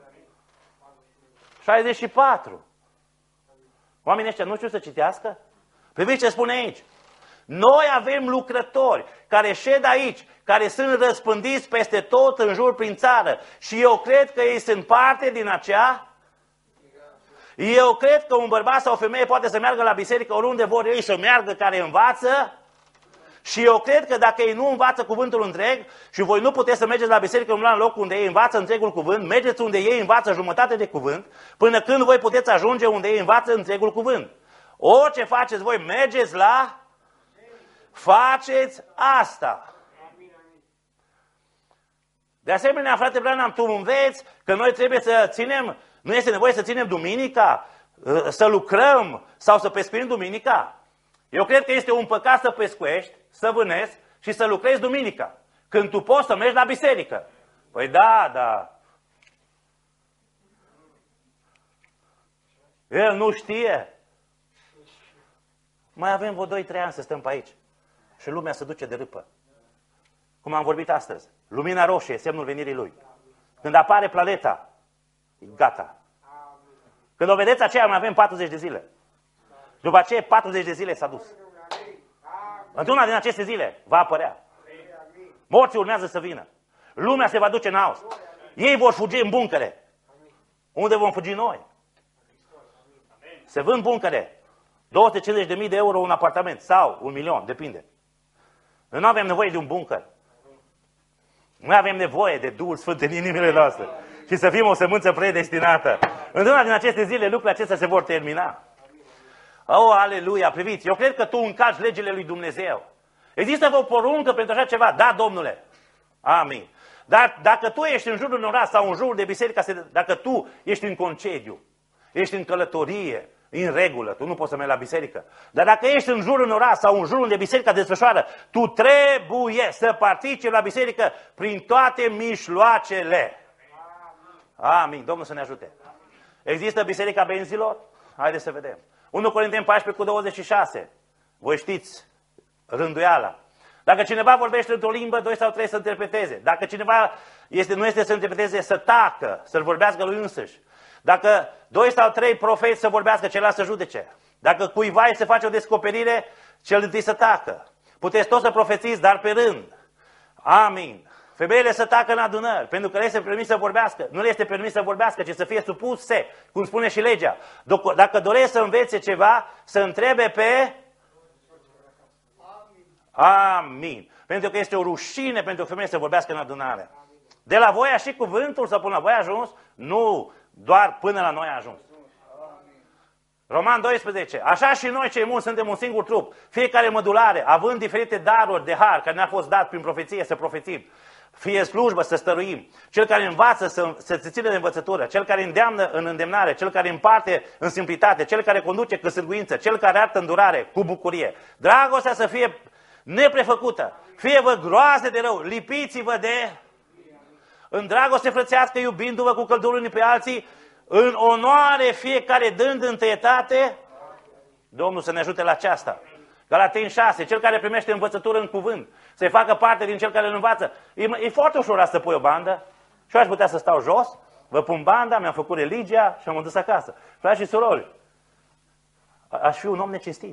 64. Oamenii ăștia nu știu să citească? Priviți ce spune aici. Noi avem lucrători care șed aici, care sunt răspândiți peste tot în jur prin țară. Și eu cred că ei sunt parte din acea. Eu cred că un bărbat sau o femeie poate să meargă la biserică oriunde vor ei să meargă, care învață. Și eu cred că dacă ei nu învață cuvântul întreg și voi nu puteți să mergeți la biserică în loc unde ei învață întregul cuvânt, mergeți unde ei învață jumătate de cuvânt, până când voi puteți ajunge unde ei învață întregul cuvânt. Orice faceți voi, mergeți la... Faceți asta. De asemenea, frate Branham, tu înveți că noi trebuie să ținem, nu este nevoie să ținem duminica, să lucrăm sau să pescuim duminica. Eu cred că este un păcat să pescuiești, să vânezi și să lucrezi duminica, când tu poți să mergi la biserică. Păi da. El nu știe. Mai avem vreo 2-3 ani să stăm pe aici. Și lumea se duce de râpă. Cum am vorbit astăzi. Lumina roșie, semnul venirii lui. Când apare planeta, e gata. Când o vedeți aceea, mai avem 40 de zile. După aceea, 40 de zile s-a dus. Într-una din aceste zile va apărea. Morții urmează să vină. Lumea se va duce în haos. Ei vor fugi în buncăre. Unde vom fugi noi? Se vând buncăre. 250.000 de euro un apartament sau 1.000.000, depinde. Noi nu avem nevoie de un buncăr. Noi avem nevoie de Duhul Sfânt în inimile noastre. Și să fim o sămânță predestinată. Într-una din aceste zile lucrurile acestea se vor termina. Oh, aleluia, priviți, eu cred că tu încalci legile lui Dumnezeu. Există o poruncă pentru așa ceva? Da, Domnule. Amin. Dar dacă tu ești în jurul unui oraș sau în jurul de biserică, dacă tu ești în concediu, ești în călătorie, în regulă, tu nu poți să mergi la biserică. Dar dacă ești în jurul unui oraș sau în jurul unde biserica desfășoară, tu trebuie să participi la biserică prin toate mijloacele. Amin. Domnul să ne ajute. Există biserica benzilor? Haideți să vedem. 1 Corinteni 14:26. Voi știți rânduiala. Dacă cineva vorbește într-o limbă, 2 sau 3 să interpreteze. Dacă cineva nu este să interpreteze, să tacă, să-l vorbească lui însuși. Dacă 2 sau 3 profeți să vorbească, celălalt să judece. Dacă cuiva se face o descoperire, cel întâi să tacă. Puteți toți să profețiți, dar pe rând. Amin. Femeile să tacă în adunări, pentru că le este permis să vorbească. Nu le este permis să vorbească, ci să fie supuse, cum spune și legea. Dacă doresc să învețe ceva, să întrebe pe... Amin. Pentru că este o rușine pentru femeie să vorbească în adunare. De la voi a și cuvântul sau până la voi a ajuns? Nu, doar până la noi a ajuns. Roman 12. Așa și noi cei mulți suntem un singur trup, fiecare mădulare, având diferite daruri de har care ne-a fost dat prin profeție să profețim. Fie slujbă să stăruim, cel care învață să se țină de învățătură, cel care îndeamnă în îndemnare, cel care împarte în simplitate, cel care conduce cu sârguință, cel care arată îndurare cu bucurie. Dragostea să fie neprefăcută, fie-vă groase de rău, lipiți-vă de... În dragoste frățească, iubindu-vă cu căldură unii pe alții, în onoare fiecare dând întâietate. Domnul să ne ajute la aceasta. Galateni 6, cel care primește învățătură în cuvânt, să-i facă parte din cel care îl învață. E foarte ușor să pui o bandă și eu aș putea să stau jos, vă pun banda, mi-am făcut religia și am dus acasă. Frați și surori, aș fi un om necinstit.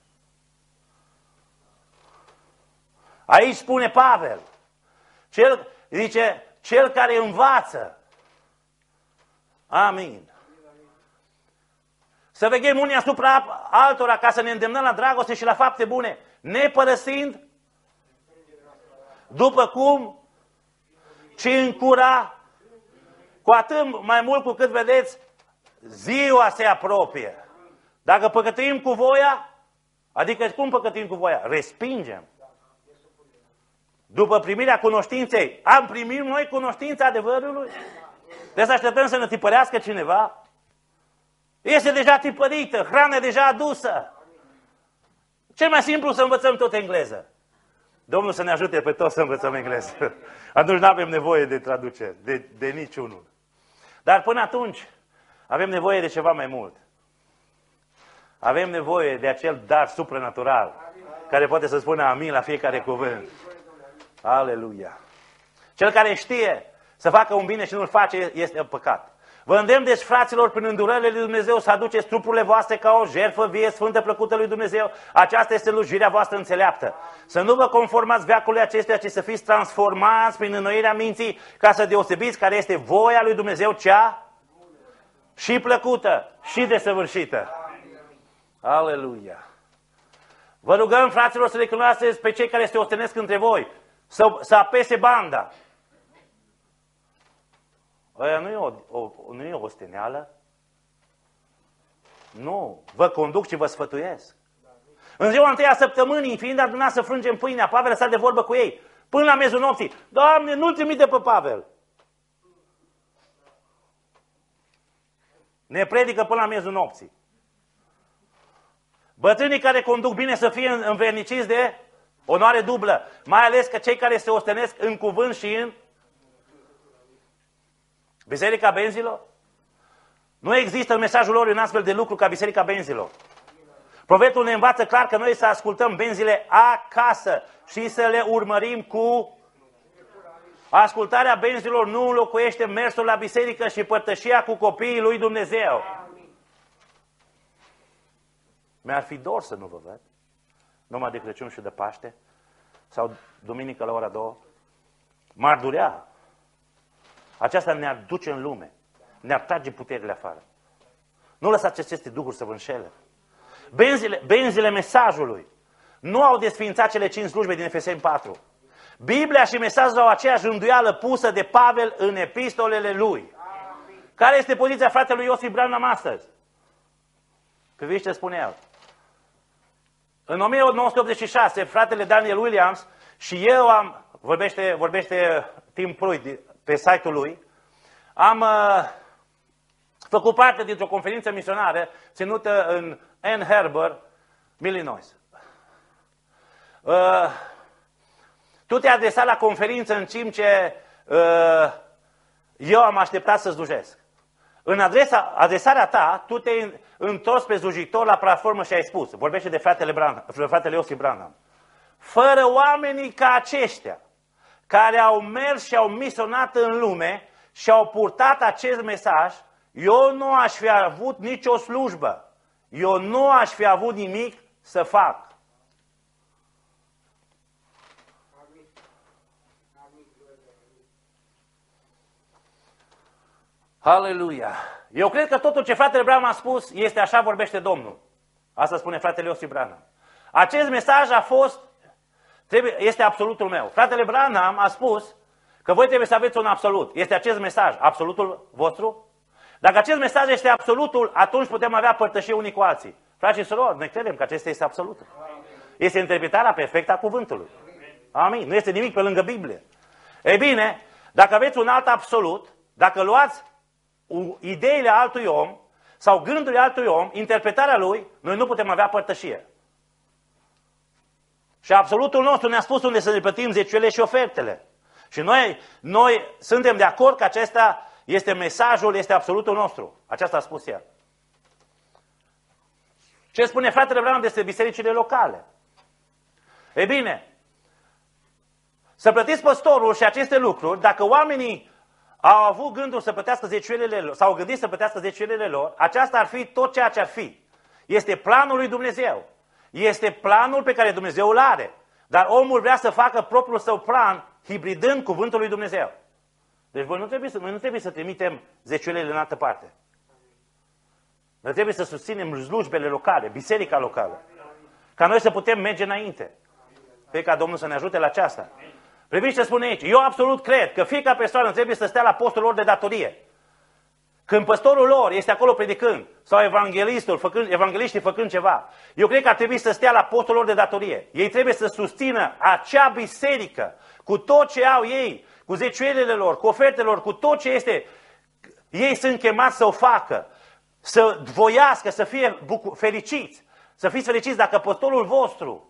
Aici spune Pavel, cel care învață. Amin. Să veghem unii asupra altora ca să ne îndemnăm la dragoste și la fapte bune, nepărăsind, după cum, ci încura, cu atât mai mult cu cât vedeți, ziua se apropie. Dacă păcătuim cu voia, adică cum păcătuim cu voia? Respingem. După primirea cunoștinței, am primit noi cunoștința adevărului? Trebuie să așteptăm să ne tipărească cineva? Este deja tipărită, hrana e deja adusă. Cel mai simplu să învățăm tot engleză. Domnul să ne ajute pe toți să învățăm engleză. Atunci nu avem nevoie de traduceri, de niciunul. Dar până atunci avem nevoie de ceva mai mult. Avem nevoie de acel dar supranatural care poate să spună amin la fiecare cuvânt. Aleluia! Cel care știe să facă un bine și nu-l face este păcat. Vă îndemn deci, fraților, prin îndurările lui Dumnezeu să aduceți trupurile voastre ca o jertfă vie, sfântă, plăcută lui Dumnezeu. Aceasta este slujirea voastră înțeleaptă. Să nu vă conformați veacului acestuia, ci să fiți transformați prin înnoirea minții, ca să deosebiți care este voia lui Dumnezeu, cea și plăcută și desăvârșită. Aleluia! Vă rugăm, fraților, să recunoașteți pe cei care se ostenesc între voi, să apese banda. Aia nu e o osteneală. Nu. Vă conduc și vă sfătuiesc. În ziua întâia săptămânii, fiind adunați să frângem pâinea, Pavel stă de vorbă cu ei. Până la miezul nopții. Doamne, nu-l trimite pe Pavel. Ne predică până la miezul nopții. Bătrânii care conduc bine să fie înverniciți de onoare dublă. Mai ales că cei care se ostenesc în cuvânt și în Biserica Benzilor? Nu există în mesajul lor un astfel de lucru ca Biserica Benzilor. Profetul ne învață clar că noi să ascultăm benzile acasă și să le urmărim cu... Ascultarea benzilor nu înlocuiește mersul la biserică și părtășia cu copiii lui Dumnezeu. Mi-ar fi dor să nu vă văd, numai de Crăciun și de Paște, sau duminică la ora 2. M-ar durea. Aceasta ne-ar duce în lume. Ne-ar trage puterile afară. Nu lăsați aceste duhuri să vă înșele. Benzile mesajului nu au desființat cele 5 slujbe din Efeseni 4. Biblia și mesajul au aceeași îndoială pusă de Pavel în epistolele lui. Care este poziția fratelui Iosif Branham astăzi? Priviți ce spune el. În 1986, fratele Daniel Williams și eu vorbește Tim Pruitt pe site-ul lui, am făcut parte dintr-o conferință misionară ținută în Ann Arbor, Illinois. Tu te-ai adresat la conferință în timp ce eu am așteptat să slujesc. În adresarea ta, tu te-ai întors pe slujitor la platformă și ai spus, vorbește de fratele Iosif Branham, fără oamenii ca aceștia, care au mers și au misionat în lume și au purtat acest mesaj, eu nu aș fi avut nicio slujbă. Eu nu aș fi avut nimic să fac. Aleluia! Eu cred că totul ce fratele Branham a spus este așa vorbește Domnul. Asta spune fratele Iosif Branham. Acest mesaj este absolutul meu. Fratele Branham a spus că voi trebuie să aveți un absolut. Este acest mesaj absolutul vostru? Dacă acest mesaj este absolutul, atunci putem avea părtășie unii cu alții. Frați și surori, noi credem că acesta este absolutul. Este interpretarea perfectă a cuvântului. Amin. Nu este nimic pe lângă Biblie. Ei bine, dacă aveți un alt absolut, dacă luați ideile altui om sau gândurile altui om, interpretarea lui, noi nu putem avea părtășie. Și absolutul nostru ne-a spus unde să ne plătim zeciuielile și ofertele. Și noi suntem de acord că acesta este mesajul, este absolutul nostru. Aceasta a spus el. Ce spune fratele Branham despre bisericile locale? E bine, să plătiți păstorul și aceste lucruri, dacă oamenii au avut gândul să plătească zeciuielile lor, sau au gândit să plătească zeciuielile lor, aceasta ar fi tot ceea ce ar fi. Este planul lui Dumnezeu. Este planul pe care Dumnezeu îl are. Dar omul vrea să facă propriul său plan, hibridând cuvântul lui Dumnezeu. Deci noi nu trebuie să trimitem zeciuielile în altă parte. Noi trebuie să susținem slujbele locale, biserica locală. Ca noi să putem merge înainte. Fie ca Domnul să ne ajute la aceasta. Priviți ce spune aici. Eu absolut cred că fiecare persoană trebuie să stea la postul lor de datorie. Când păstorul lor este acolo predicând, sau evangeliștii făcând ceva, eu cred că ar trebui să stea la postul lor de datorie. Ei trebuie să susțină acea biserică cu tot ce au ei, cu zeciuielile lor, cu ofertele lor, cu tot ce este. Ei sunt chemați să o facă, să voiască, să fie fericiți. Să fiți fericiți dacă păstorul vostru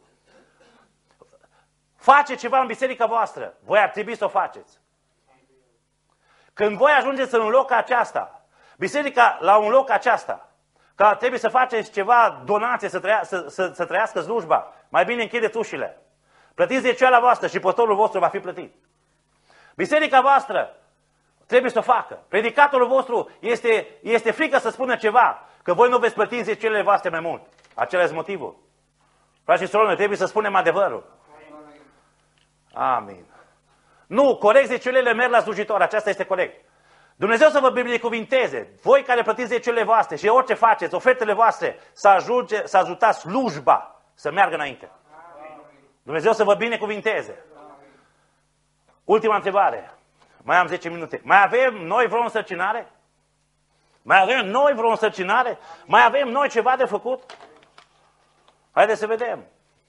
face ceva în biserica voastră, voi ar trebui să o faceți. Când voi ajungeți în un loc aceasta, biserica la un loc aceasta, că trebuie să faceți ceva, donație, să trăiască slujba, mai bine închideți ușile. Plătiți zeciuiala voastră și păstorul vostru va fi plătit. Biserica voastră trebuie să o facă. Predicatorul vostru este frică să spună ceva, că voi nu veți plăti zeciuielile voastre mai mult. Acela este motivul. Frați și surori, noi trebuie să spunem adevărul. Amin. Nu, corect, zeciuielile merg la slujitor, aceasta este corect. Dumnezeu să vă binecuvinteze, voi care plătiți zeciuielile voastre și orice faceți, ofertele voastre, să ajutați slujba să meargă înainte. Dumnezeu să vă binecuvinteze. Ultima întrebare. Mai am 10 minute. Mai avem noi vreo însărcinare? Mai avem noi vreo însărcinare? Mai avem noi ceva de făcut? Haideți să vedem.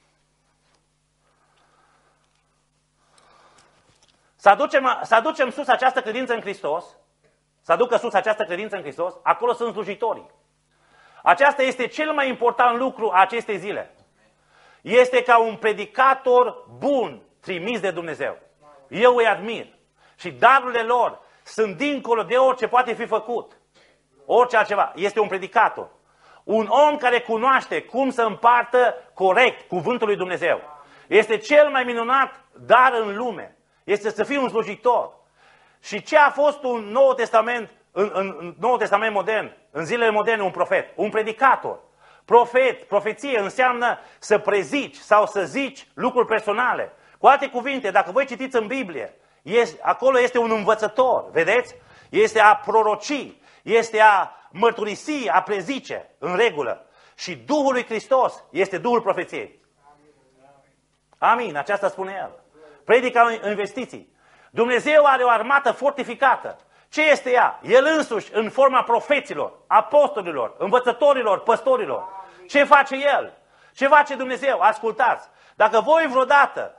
Să aducem sus această credință în Hristos, să aducă sus această credință în Hristos, acolo sunt slujitorii. Aceasta este cel mai important lucru a acestei zile. Este ca un predicator bun trimis de Dumnezeu. Eu îi admir. Și darurile lor sunt dincolo de orice poate fi făcut. Orice altceva. Este un predicator. Un om care cunoaște cum să împartă corect cuvântul lui Dumnezeu. Este cel mai minunat dar în lume. Este să fii un slujitor. Și ce a fost un Nou Testament, în Noul Testament modern, în zilele moderne, un profet? Un predicator. Profeție înseamnă să prezici sau să zici lucruri personale. Cu alte cuvinte, dacă voi citiți în Biblie, acolo este un învățător, vedeți? Este a proroci, este a mărturisi, a prezice, în regulă. Și Duhul lui Hristos este Duhul profeției. Amin, aceasta spune el. Predica investiții. Dumnezeu are o armată fortificată. Ce este ea? El însuși, în forma profeților, apostolilor, învățătorilor, păstorilor. Ce face El? Ce face Dumnezeu? Ascultați! Dacă voi vreodată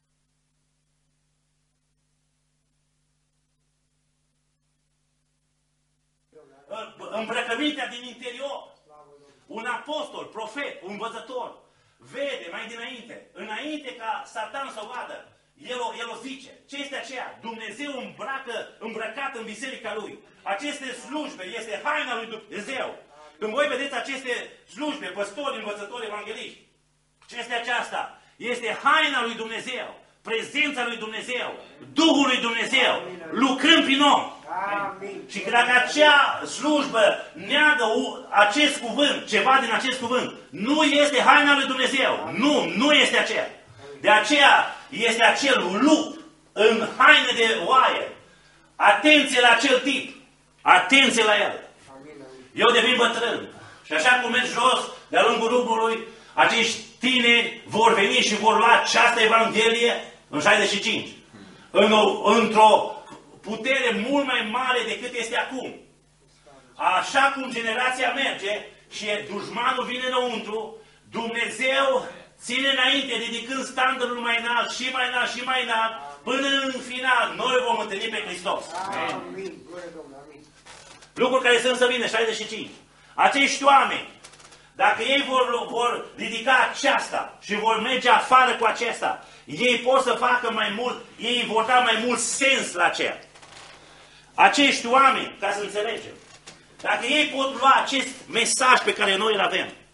îmbrăcămintea din interior, un apostol, profet, un învățător, vede mai înainte ca Satan să o vadă, el o zice. Ce este aceea? Dumnezeu îmbrăcat în biserica lui. Aceste slujbe este haina lui Dumnezeu. Când voi vedeți aceste slujbe, păstori, învățători, evangeliști, ce este aceasta? Este haina lui Dumnezeu, prezența lui Dumnezeu, Duhul lui Dumnezeu, lucrând prin om. Amin. Și dacă acea slujbă neagă acest cuvânt, ceva din acest cuvânt, nu este haina lui Dumnezeu. Nu este aceea. De aceea este acel lup în haine de oaie. Atenție la acel tip. Atenție la el. Eu devin bătrân. Și așa cum merg jos de-a lungul drumului, acești tineri vor veni și vor lua această Evanghelie în 65. Într-o putere mult mai mare decât este acum. Așa cum generația merge și dușmanul vine înăuntru, Dumnezeu ține înainte, ridicând standardul mai înalt și mai înalt și mai înalt, până în final noi vom întâlni pe Hristos. Amin. Lucruri care sunt să vină, 65. Acești oameni, dacă ei vor ridica aceasta și vor merge afară cu acesta, ei pot să facă mai mult, ei vor da mai mult sens la aceea. Acești oameni, ca să înțelegem, dacă ei pot lua acest mesaj pe care noi îl avem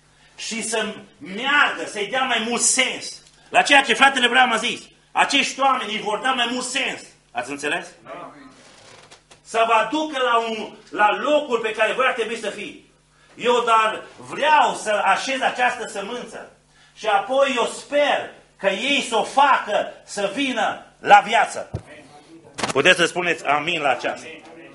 și să meargă, să-i dea mai mult sens. La ceea ce fratele Branham a zis. Acești oameni îi vor da mai mult sens. Ați înțeles? Să vă aducă la locul pe care voi ar trebui să fii. Eu dar vreau să așez această sămânță. Și apoi eu sper că ei să o facă să vină la viață. Puteți să spuneți amin la aceasta.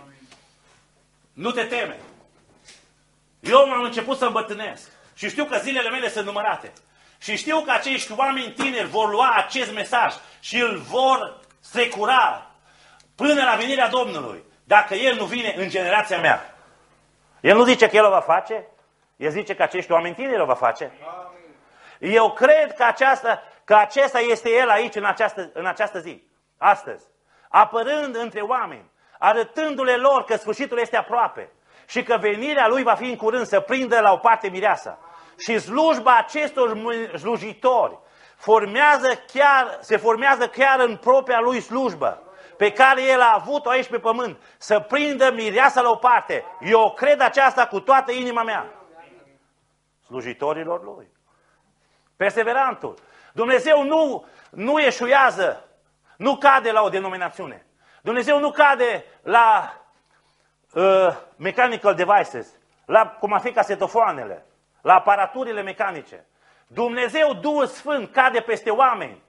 Nu te teme. Eu m-am început să îmbătrânesc. Și știu că zilele mele sunt numărate. Și știu că acești oameni tineri vor lua acest mesaj și îl vor strecura până la venirea Domnului. Dacă El nu vine în generația mea. El nu zice că El o va face. El zice că acești oameni tineri o va face. Eu cred că acesta este El aici în această zi. Astăzi. Apărând între oameni. Arătându-le lor că sfârșitul este aproape. Și că venirea Lui va fi în curând să prindă la o parte mireasa. Și slujba acestor slujitori se formează chiar în propria Lui slujbă, pe care El a avut-o aici pe pământ, să prindă mireasa la o parte. Eu cred aceasta cu toată inima mea. Slujitorilor Lui. Perseverantul. Dumnezeu nu eșuează, nu cade la o denominațiune. Dumnezeu nu cade la mechanical devices, la cum ar fi casetofoanele, la aparaturile mecanice. Dumnezeu, Duhul Sfânt, cade peste oameni.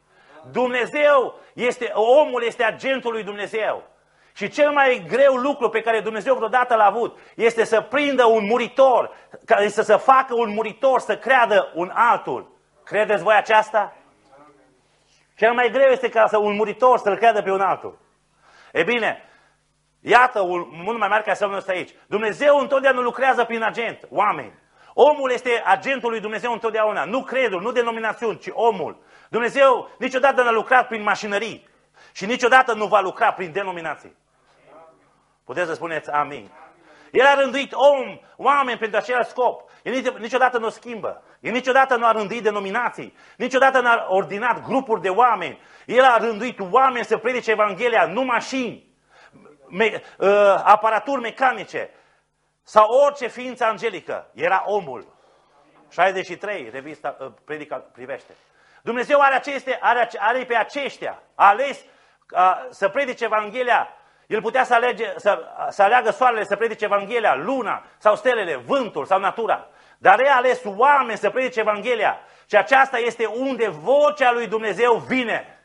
Omul este agentul lui Dumnezeu. Și cel mai greu lucru pe care Dumnezeu vreodată l-a avut este să prindă un muritor, să facă un muritor să creadă un altul. Credeți voi aceasta? Cel mai greu este ca un muritor să-l creadă pe un altul. E bine, iată mult mai mare ca semnul ăsta aici. Dumnezeu întotdeauna lucrează prin agent, oameni. Omul este agentul lui Dumnezeu întotdeauna. Nu credul, nu denominațiuni, ci omul. Dumnezeu niciodată n-a lucrat prin mașinării și niciodată nu va lucra prin denominații. Puteți să spuneți amin. El a rânduit oameni pentru același scop. El niciodată nu o schimbă. El niciodată nu a rânduit denominații. Niciodată nu a ordinat grupuri de oameni. El a rânduit oameni să predice Evanghelia, nu mașini, aparaturi mecanice sau orice ființă angelică. Era omul. 63, revista Predica privește. Dumnezeu are pe aceștia, a ales să predice Evanghelia. El putea să aleagă soarele să predice Evanghelia, luna sau stelele, vântul sau natura. Dar el a ales oameni să predice Evanghelia. Și aceasta este unde vocea lui Dumnezeu vine.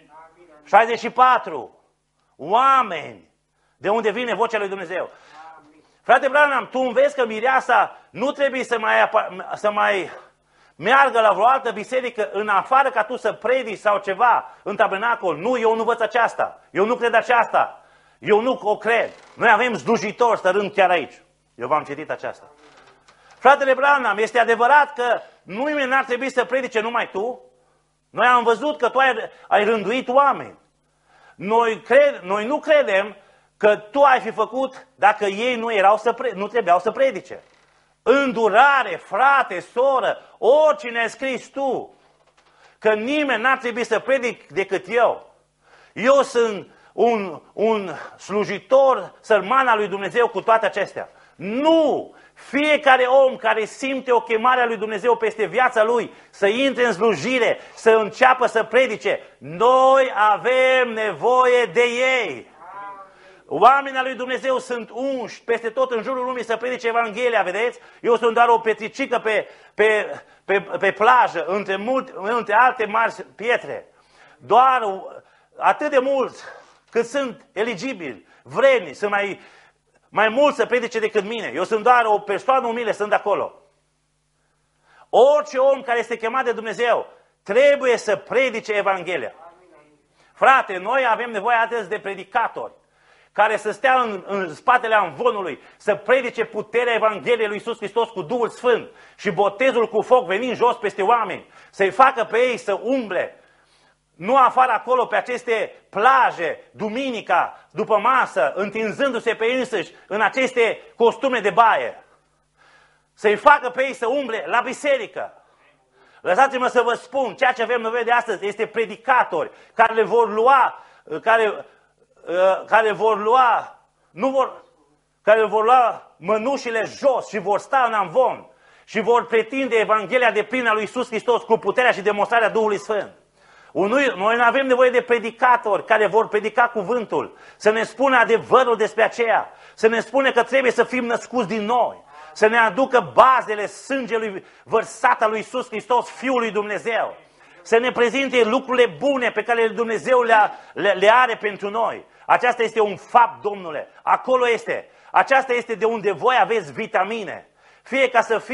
64. Oameni. De unde vine vocea lui Dumnezeu. Frate Branham, tu înveți că mireasa nu trebuie să mai meargă la vreo altă biserică în afară ca tu să predici sau ceva în tabernacol. Nu, eu nu învăț aceasta. Eu nu cred aceasta. Eu nu o cred. Noi avem slujitori stărând chiar aici. Eu v-am citit aceasta. Fratele Branham, este adevărat că nimeni n-ar trebui să predice numai tu? Noi am văzut că tu ai rânduit oameni. Noi nu credem că tu ai fi făcut dacă ei nu trebuiau să predice. Îndurare, frate, soră, oricine ai scris tu, că nimeni n-ar trebui să predic decât eu. Eu sunt un slujitor sărman al lui Dumnezeu cu toate acestea. Nu! Fiecare om care simte o chemare a lui Dumnezeu peste viața lui, să intre în slujire, să înceapă să predice, noi avem nevoie de ei. Oamenii al lui Dumnezeu sunt unși peste tot în jurul lumii să predice Evanghelia, vedeți? Eu sunt doar o petricică pe plajă, între alte mari pietre. Doar atât de mulți cât sunt eligibili, vrednici, sunt mai mulți să predice decât mine. Eu sunt doar o persoană umilă, sunt acolo. Orice om care este chemat de Dumnezeu trebuie să predice Evanghelia. Frate, noi avem nevoie atât de predicatori care să stea în spatele amvonului, să predice puterea Evangheliei lui Iisus Hristos cu Duhul Sfânt și botezul cu foc venind jos peste oameni, să-i facă pe ei să umble, nu afară acolo pe aceste plaje, duminica, după masă, întinzându-se pe însăși în aceste costume de baie. Să-i facă pe ei să umble la biserică. Lăsați-mă să vă spun, ceea ce avem nevoie de astăzi este predicatori care le vor lua, care vor lua mănușile jos și vor sta în amvon și vor pretinde Evanghelia deplină a lui Iisus Hristos cu puterea și demonstrarea Duhului Sfânt. Noi nu avem nevoie de predicatori care vor predica cuvântul, să ne spună adevărul despre aceea, să ne spună că trebuie să fim născuți din nou, să ne aducă bazele sângelui vărsat al lui Iisus Hristos, Fiul lui Dumnezeu, să ne prezinte lucrurile bune pe care Dumnezeu le are pentru noi. Aceasta este un fapt, Domnule, acolo este. Aceasta este de unde voi aveți vitamine. Fie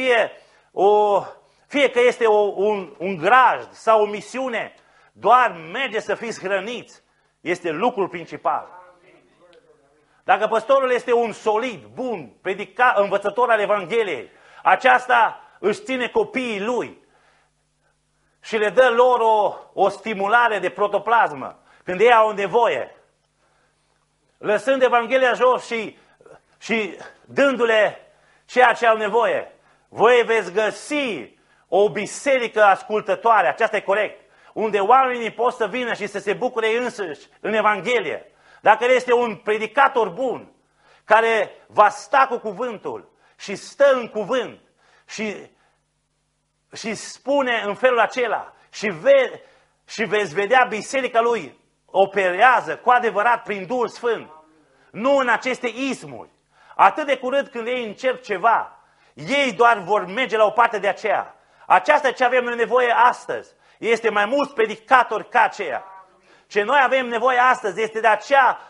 că este un grajd sau o misiune, doar merge să fiți hrăniți. Este lucrul principal. Dacă păstorul este un solid, bun, învățător al Evangheliei, aceasta își ține copiii lui și le dă lor o stimulare de protoplasmă când ei au nevoie. Lăsând Evanghelia jos și dându-le ceea ce au nevoie, voi veți găsi o biserică ascultătoare, aceasta e corect, unde oamenii pot să vină și să se bucure însuși în Evanghelie. Dacă este un predicator bun, care va sta cu cuvântul și stă în cuvânt și spune în felul acela și veți vedea biserica lui operează cu adevărat prin Duhul Sfânt, nu în aceste ismuri. Atât de curând când ei încerc ceva, ei doar vor merge la o parte de aceea. Aceasta ce avem nevoie astăzi. Este mai mulți predicatori ca aceea. Ce noi avem nevoie astăzi este de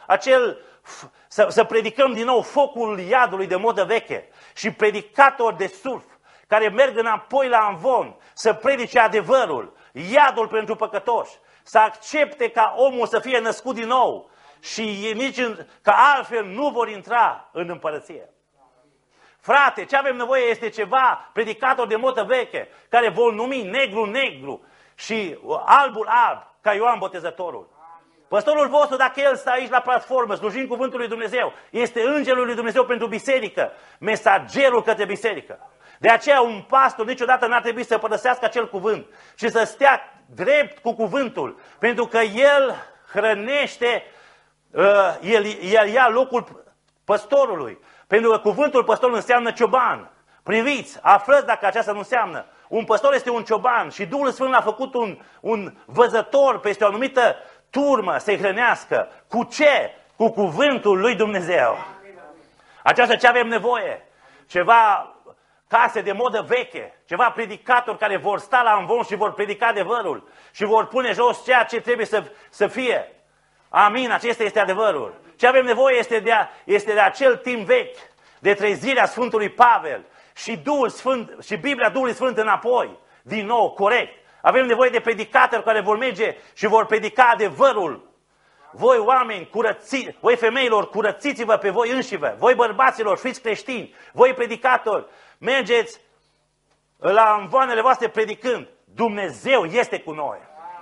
să predicăm din nou focul iadului de modă veche și predicatori de surf care merg înapoi la amvon să predice adevărul, iadul pentru păcătoși, să accepte ca omul să fie născut din nou și că altfel nu vor intra în împărăție. Frate, ce avem nevoie este ceva predicator de modă veche, care vor numi negru negru și albul alb, ca Ioan Botezătorul. Păstorul vostru, dacă el stă aici la platformă, slujind cuvântul lui Dumnezeu, este îngerul lui Dumnezeu pentru biserică, mesagerul către biserică. De aceea un pastor niciodată n-ar trebui să părăsească acel cuvânt și să stea drept cu cuvântul, pentru că el hrănește, el ia locul păstorului. Pentru că cuvântul păstorului înseamnă cioban. Priviți, aflăți dacă aceasta nu înseamnă. Un păstor este un cioban și Duhul Sfânt a făcut un văzător peste o anumită turmă să-i hrănească. Cu ce? Cu cuvântul lui Dumnezeu. Aceasta ce avem nevoie? Ceva case de modă veche, ceva predicatori care vor sta la amvon și vor predica adevărul și vor pune jos ceea ce trebuie să fie. Amin, acesta este adevărul. Ce avem nevoie este de acel timp vechi, de trezirea Sfântului Pavel și Duhul Sfânt și Biblia Duhului Sfânt înapoi, din nou, corect. Avem nevoie de predicatori care vor merge și vor predica adevărul. Voi oameni, voi femeilor, curățiți-vă pe voi înșivă. Voi bărbaților, fiți creștini. Voi predicatori, mergeți la amvoanele voastre predicând. Dumnezeu este cu noi.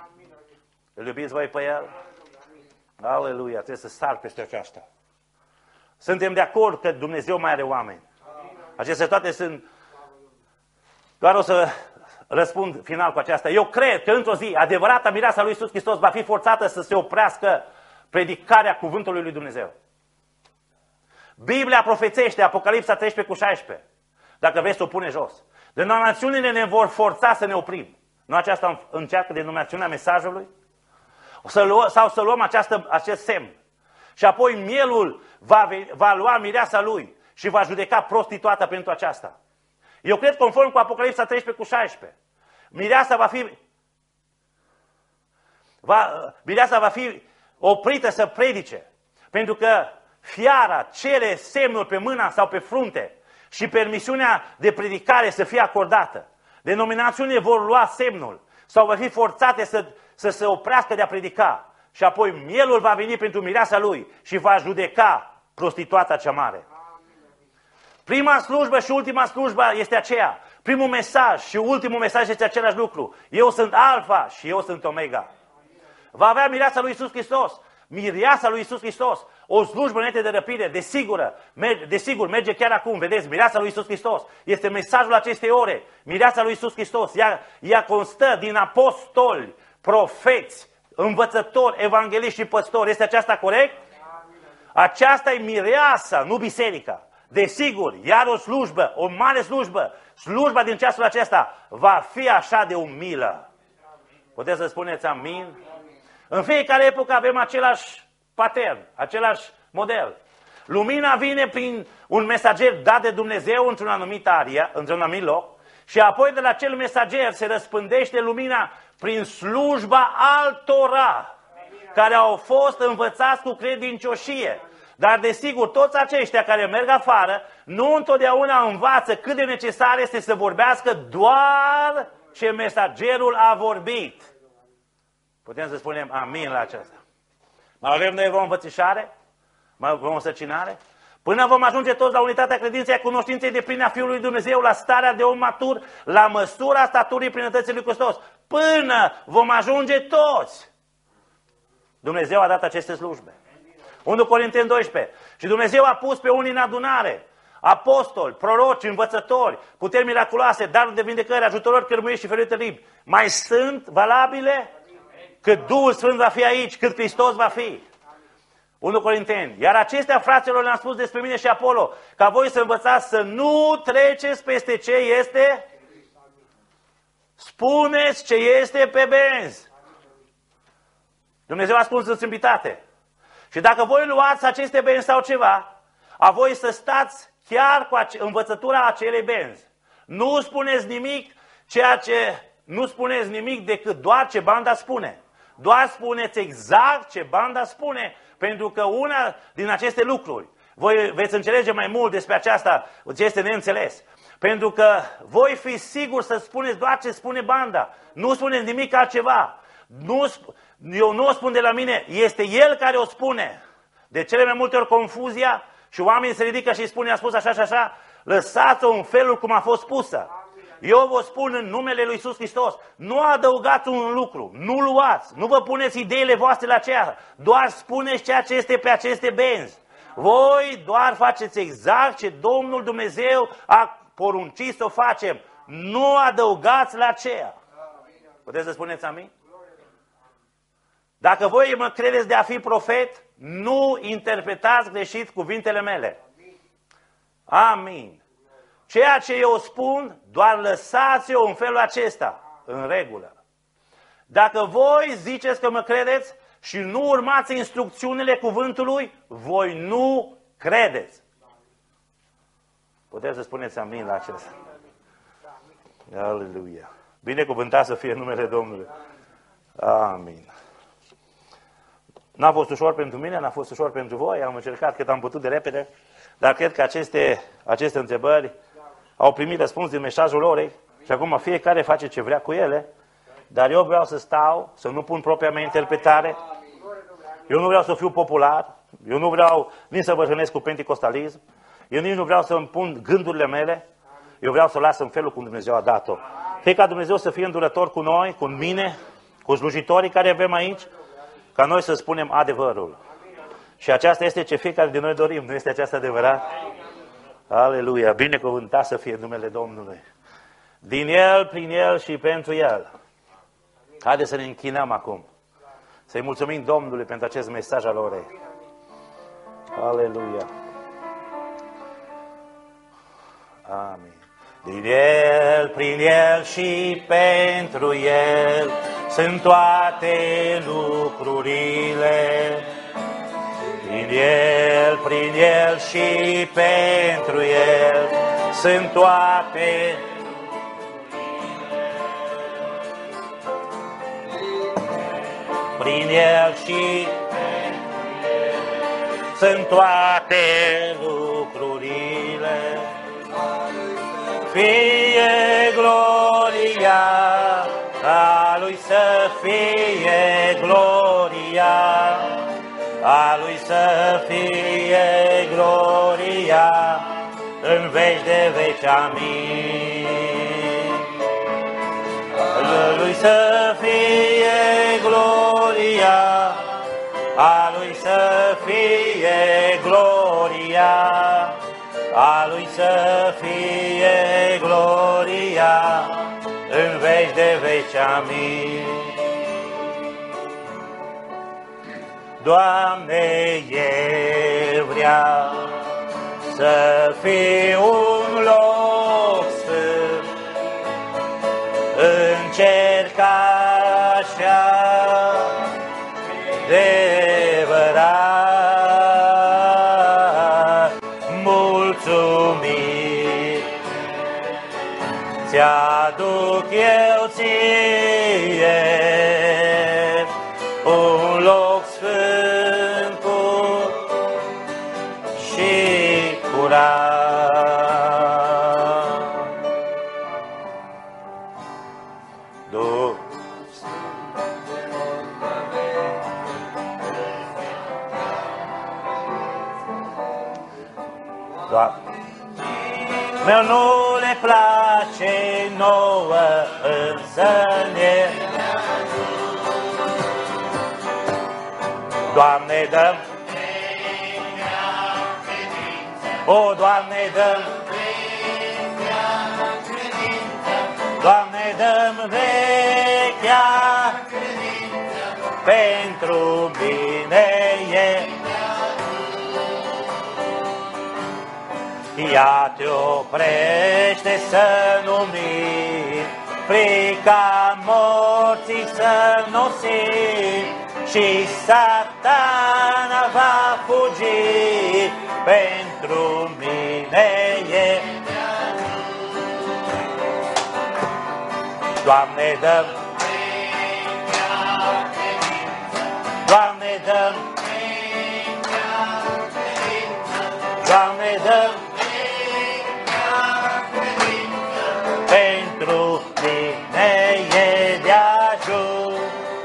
Îl iubiți voi pe El? Aleluia, trebuie să sar peste aceasta. Suntem de acord că Dumnezeu mai are oameni. Acestea toate sunt... Doar o să răspund final cu aceasta. Eu cred că într-o zi adevărata mireasa lui Iisus Hristos va fi forțată să se oprească predicarea cuvântului lui Dumnezeu. Biblia profețește, Apocalipsa 13:16. Dacă vreți să o pune jos. Denominațiunile ne vor forța să ne oprim. Nu aceasta încearcă denominațiunea mesajului? Sau să luăm acest semn. Și apoi mielul va lua mireasa lui și va judeca prostituata pentru aceasta. Eu cred conform cu Apocalipsa 13:16. Mireasa va fi oprită să predice. Pentru că fiara cere semnul pe mâna sau pe frunte și permisiunea de predicare să fie acordată. Denominațiunile vor lua semnul sau vor fi forțate să se oprească de a predica. Și apoi mielul va veni pentru mireasa lui și va judeca prostituata cea mare. Prima slujbă și ultima slujbă este aceea. Primul mesaj și ultimul mesaj este același lucru. Eu sunt Alfa și eu sunt Omega. Va avea mireasa lui Iisus Hristos. Mireasa lui Iisus Hristos. O slujbă înainte de răpire, desigur, merge chiar acum. Vedeți, mireasa lui Iisus Hristos. Este mesajul acestei ore. Mireasa lui Iisus Hristos. Ea constă din apostoli, profeți, învățători, evangeliști și păstori. Este aceasta corect? Aceasta e mireasa, nu biserica. desigur, iar o slujbă, o mare slujbă, slujba din ceasul acesta va fi așa de umilă. Puteți să spuneți amin? În fiecare epocă avem același patern, același model. Lumina vine prin un mesager dat de Dumnezeu într-un anumit area, într-un anumit loc, și apoi de la acel mesager se răspândește lumina prin slujba altora care au fost învățați cu credincioșie. Dar desigur, toți aceștia care merg afară nu întotdeauna învață cât de necesar este să vorbească doar ce mesagerul a vorbit. Putem să spunem amin la aceasta. Mai avem noi o învățișare? Mai avem o săcinare? Până vom ajunge toți la unitatea credinței, a cunoștinței de plină a Fiului lui Dumnezeu, la starea de om matur, la măsura staturii plinătății lui Hristos. Până vom ajunge toți. Dumnezeu a dat aceste slujbe. 1 Corinteni 12. Și Dumnezeu a pus pe unii în adunare, apostoli, proroci, învățători, puteri miraculoase, daruri de vindecări, ajutorări, cărmuiești și feluri de limbi. Mai sunt valabile? Cât Duhul Sfânt va fi aici, cât Hristos va fi. 1 Corinteni. Iar acestea, fraților, le-am spus despre mine și Apolo, ca voi să învățați să nu treceți peste ce este. Spuneți ce este pe benzi. Dumnezeu a spus în simplitate. Și dacă voi luați aceste benzi sau ceva, a voi să stați chiar cu învățătura acelei benzi. Nu spuneți nimic, nu spuneți nimic decât doar ce banda spune. Doar spuneți exact ce banda spune, pentru că una din aceste lucruri, voi veți înțelege mai mult despre aceasta, ce este neînțeles. Pentru că voi fi siguri să spuneți doar ce spune banda. Nu spuneți nimic altceva. Eu nu o spun de la mine, este el care o spune. De cele mai multe ori confuzia și oamenii se ridică și îi spune, a spus așa și așa, lăsați-o în felul cum a fost spusă. Eu vă spun în numele lui Iisus Hristos, nu adăugați un lucru, nu luați, nu vă puneți ideile voastre la aceea, doar spuneți ceea ce este pe aceste benzi. Voi doar faceți exact ce Domnul Dumnezeu a poruncit să o facem, nu adăugați la aceea. Puteți să spuneți amin? Dacă voi mă credeți de a fi profet, nu interpretați greșit cuvintele mele. Amin. Ceea ce eu spun, doar lăsați-o în felul acesta, în regulă. Dacă voi ziceți că mă credeți și nu urmați instrucțiunile cuvântului, voi nu credeți. Puteți să spuneți amin la acesta. Aleluia. Binecuvântat să fie numele Domnului. Amin. N-a fost ușor pentru mine, n-a fost ușor pentru voi, am încercat cât am putut de repede, dar cred că aceste întrebări au primit răspuns din mesajul orei și acum fiecare face ce vrea cu ele, dar eu vreau să stau, să nu pun propria mea interpretare, eu nu vreau să fiu popular, eu nu vreau nici să vă hrănesc cu penticostalism, eu nici nu vreau să îmi pun gândurile mele, eu vreau să o las în felul cum Dumnezeu a dat-o. Fie ca Dumnezeu să fie îndurător cu noi, cu mine, cu slujitorii care avem aici, ca noi să spunem adevărul. Și aceasta este ce fiecare din noi dorim, nu este aceasta adevărat? Aleluia, binecuvântat să fie numele Domnului. Din El, prin El și pentru El. Haideți să ne închinăm acum. Să-i mulțumim Domnului pentru acest mesaj al orei. Aleluia. Amin. Din El, prin El și pentru El sunt toate lucrurile. Din El, prin El și pentru El sunt toate. Prin El și sunt toate lucrurile. Fie gloria, a Lui să fie gloria, a Lui să fie gloria, în veci de veci, amin. A Lui să fie gloria, a Lui să fie gloria, a Lui să fie gloria, în veci de veci, amin. Doamne, eu vreau să fie un loc sfânt, încercat și adevărat, mulțumiri ți-aduc eu ție, un loc sfânt și curat. Meu nu le place nouă, însă ne. Doamne, dăm, o, Doamne, dăm, Doamne, dăm vechea pentru mine e. Ea te oprește să nu miri, frica morții să nu simți, și Satana va fugi, pentru mine e. Doamne, dăm, Doamne, dăm, Doamne, dăm, pentru tine e de ajuns.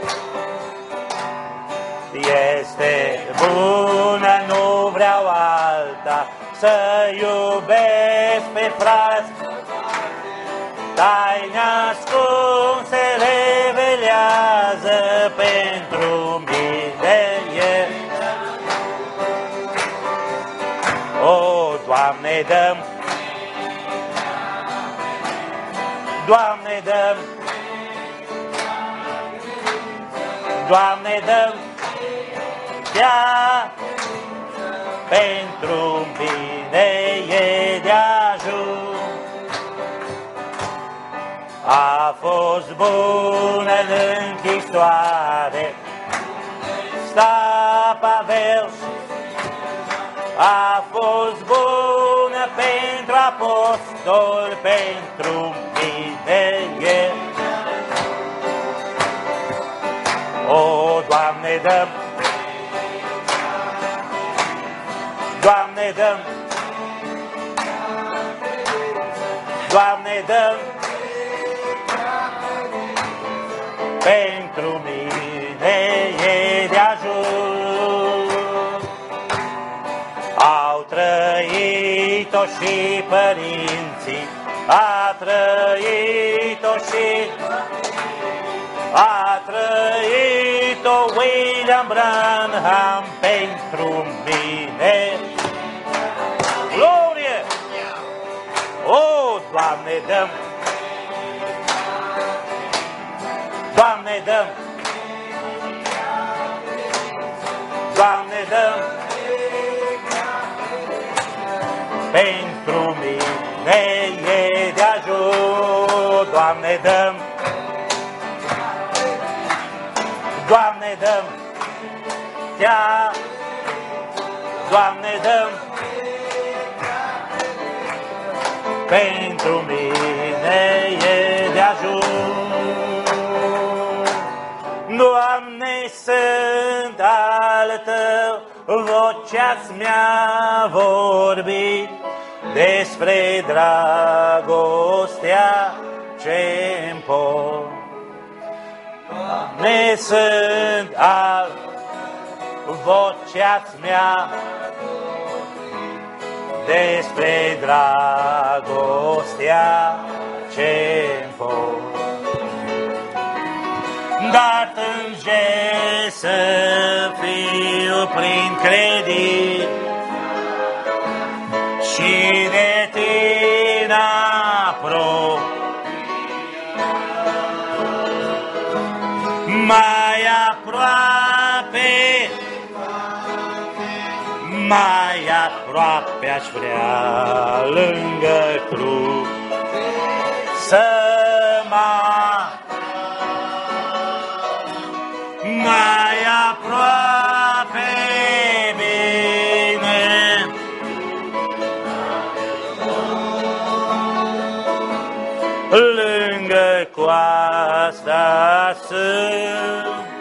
Este bună, nu vreau alta, să iubesc pe frați. Taine ascunse revelează, pentru mine e. O, Doamne, dăm, Doamne, dăm, Doamne, dăm, ea pentru mine e de ajuns. A fost bună în închisoare, sta Pavel, a fost bună pentru apostol, pentru mine e. O, Doamne, dăm, Doamne, dăm, Doamne, dăm, pentru mine e de ajuns. Au trăit-o și părinții, a trăit-o și a trăit-o William Branham, pentru mine. Glorie! O, Doamne, dăm, Doamne, dăm, Doamne, dăm, pentru mine e de ajuns. Doamne, dăm, Doamne, dăm, ea, Doamne, dăm, pentru mine e de ajuns. Doamne, sunt al Tău, vocea-ți mi-a vorbit despre dragostea ce-mi pot. Doamne, sunt al, vocea-ți mi-a despre dragostea ce-mi pot. Dar tânge să fiu prin credit și de tine apropie, mai aproape, mai aproape aș vrea lângă cruce să mai aproape bine. Lângă coasta sunt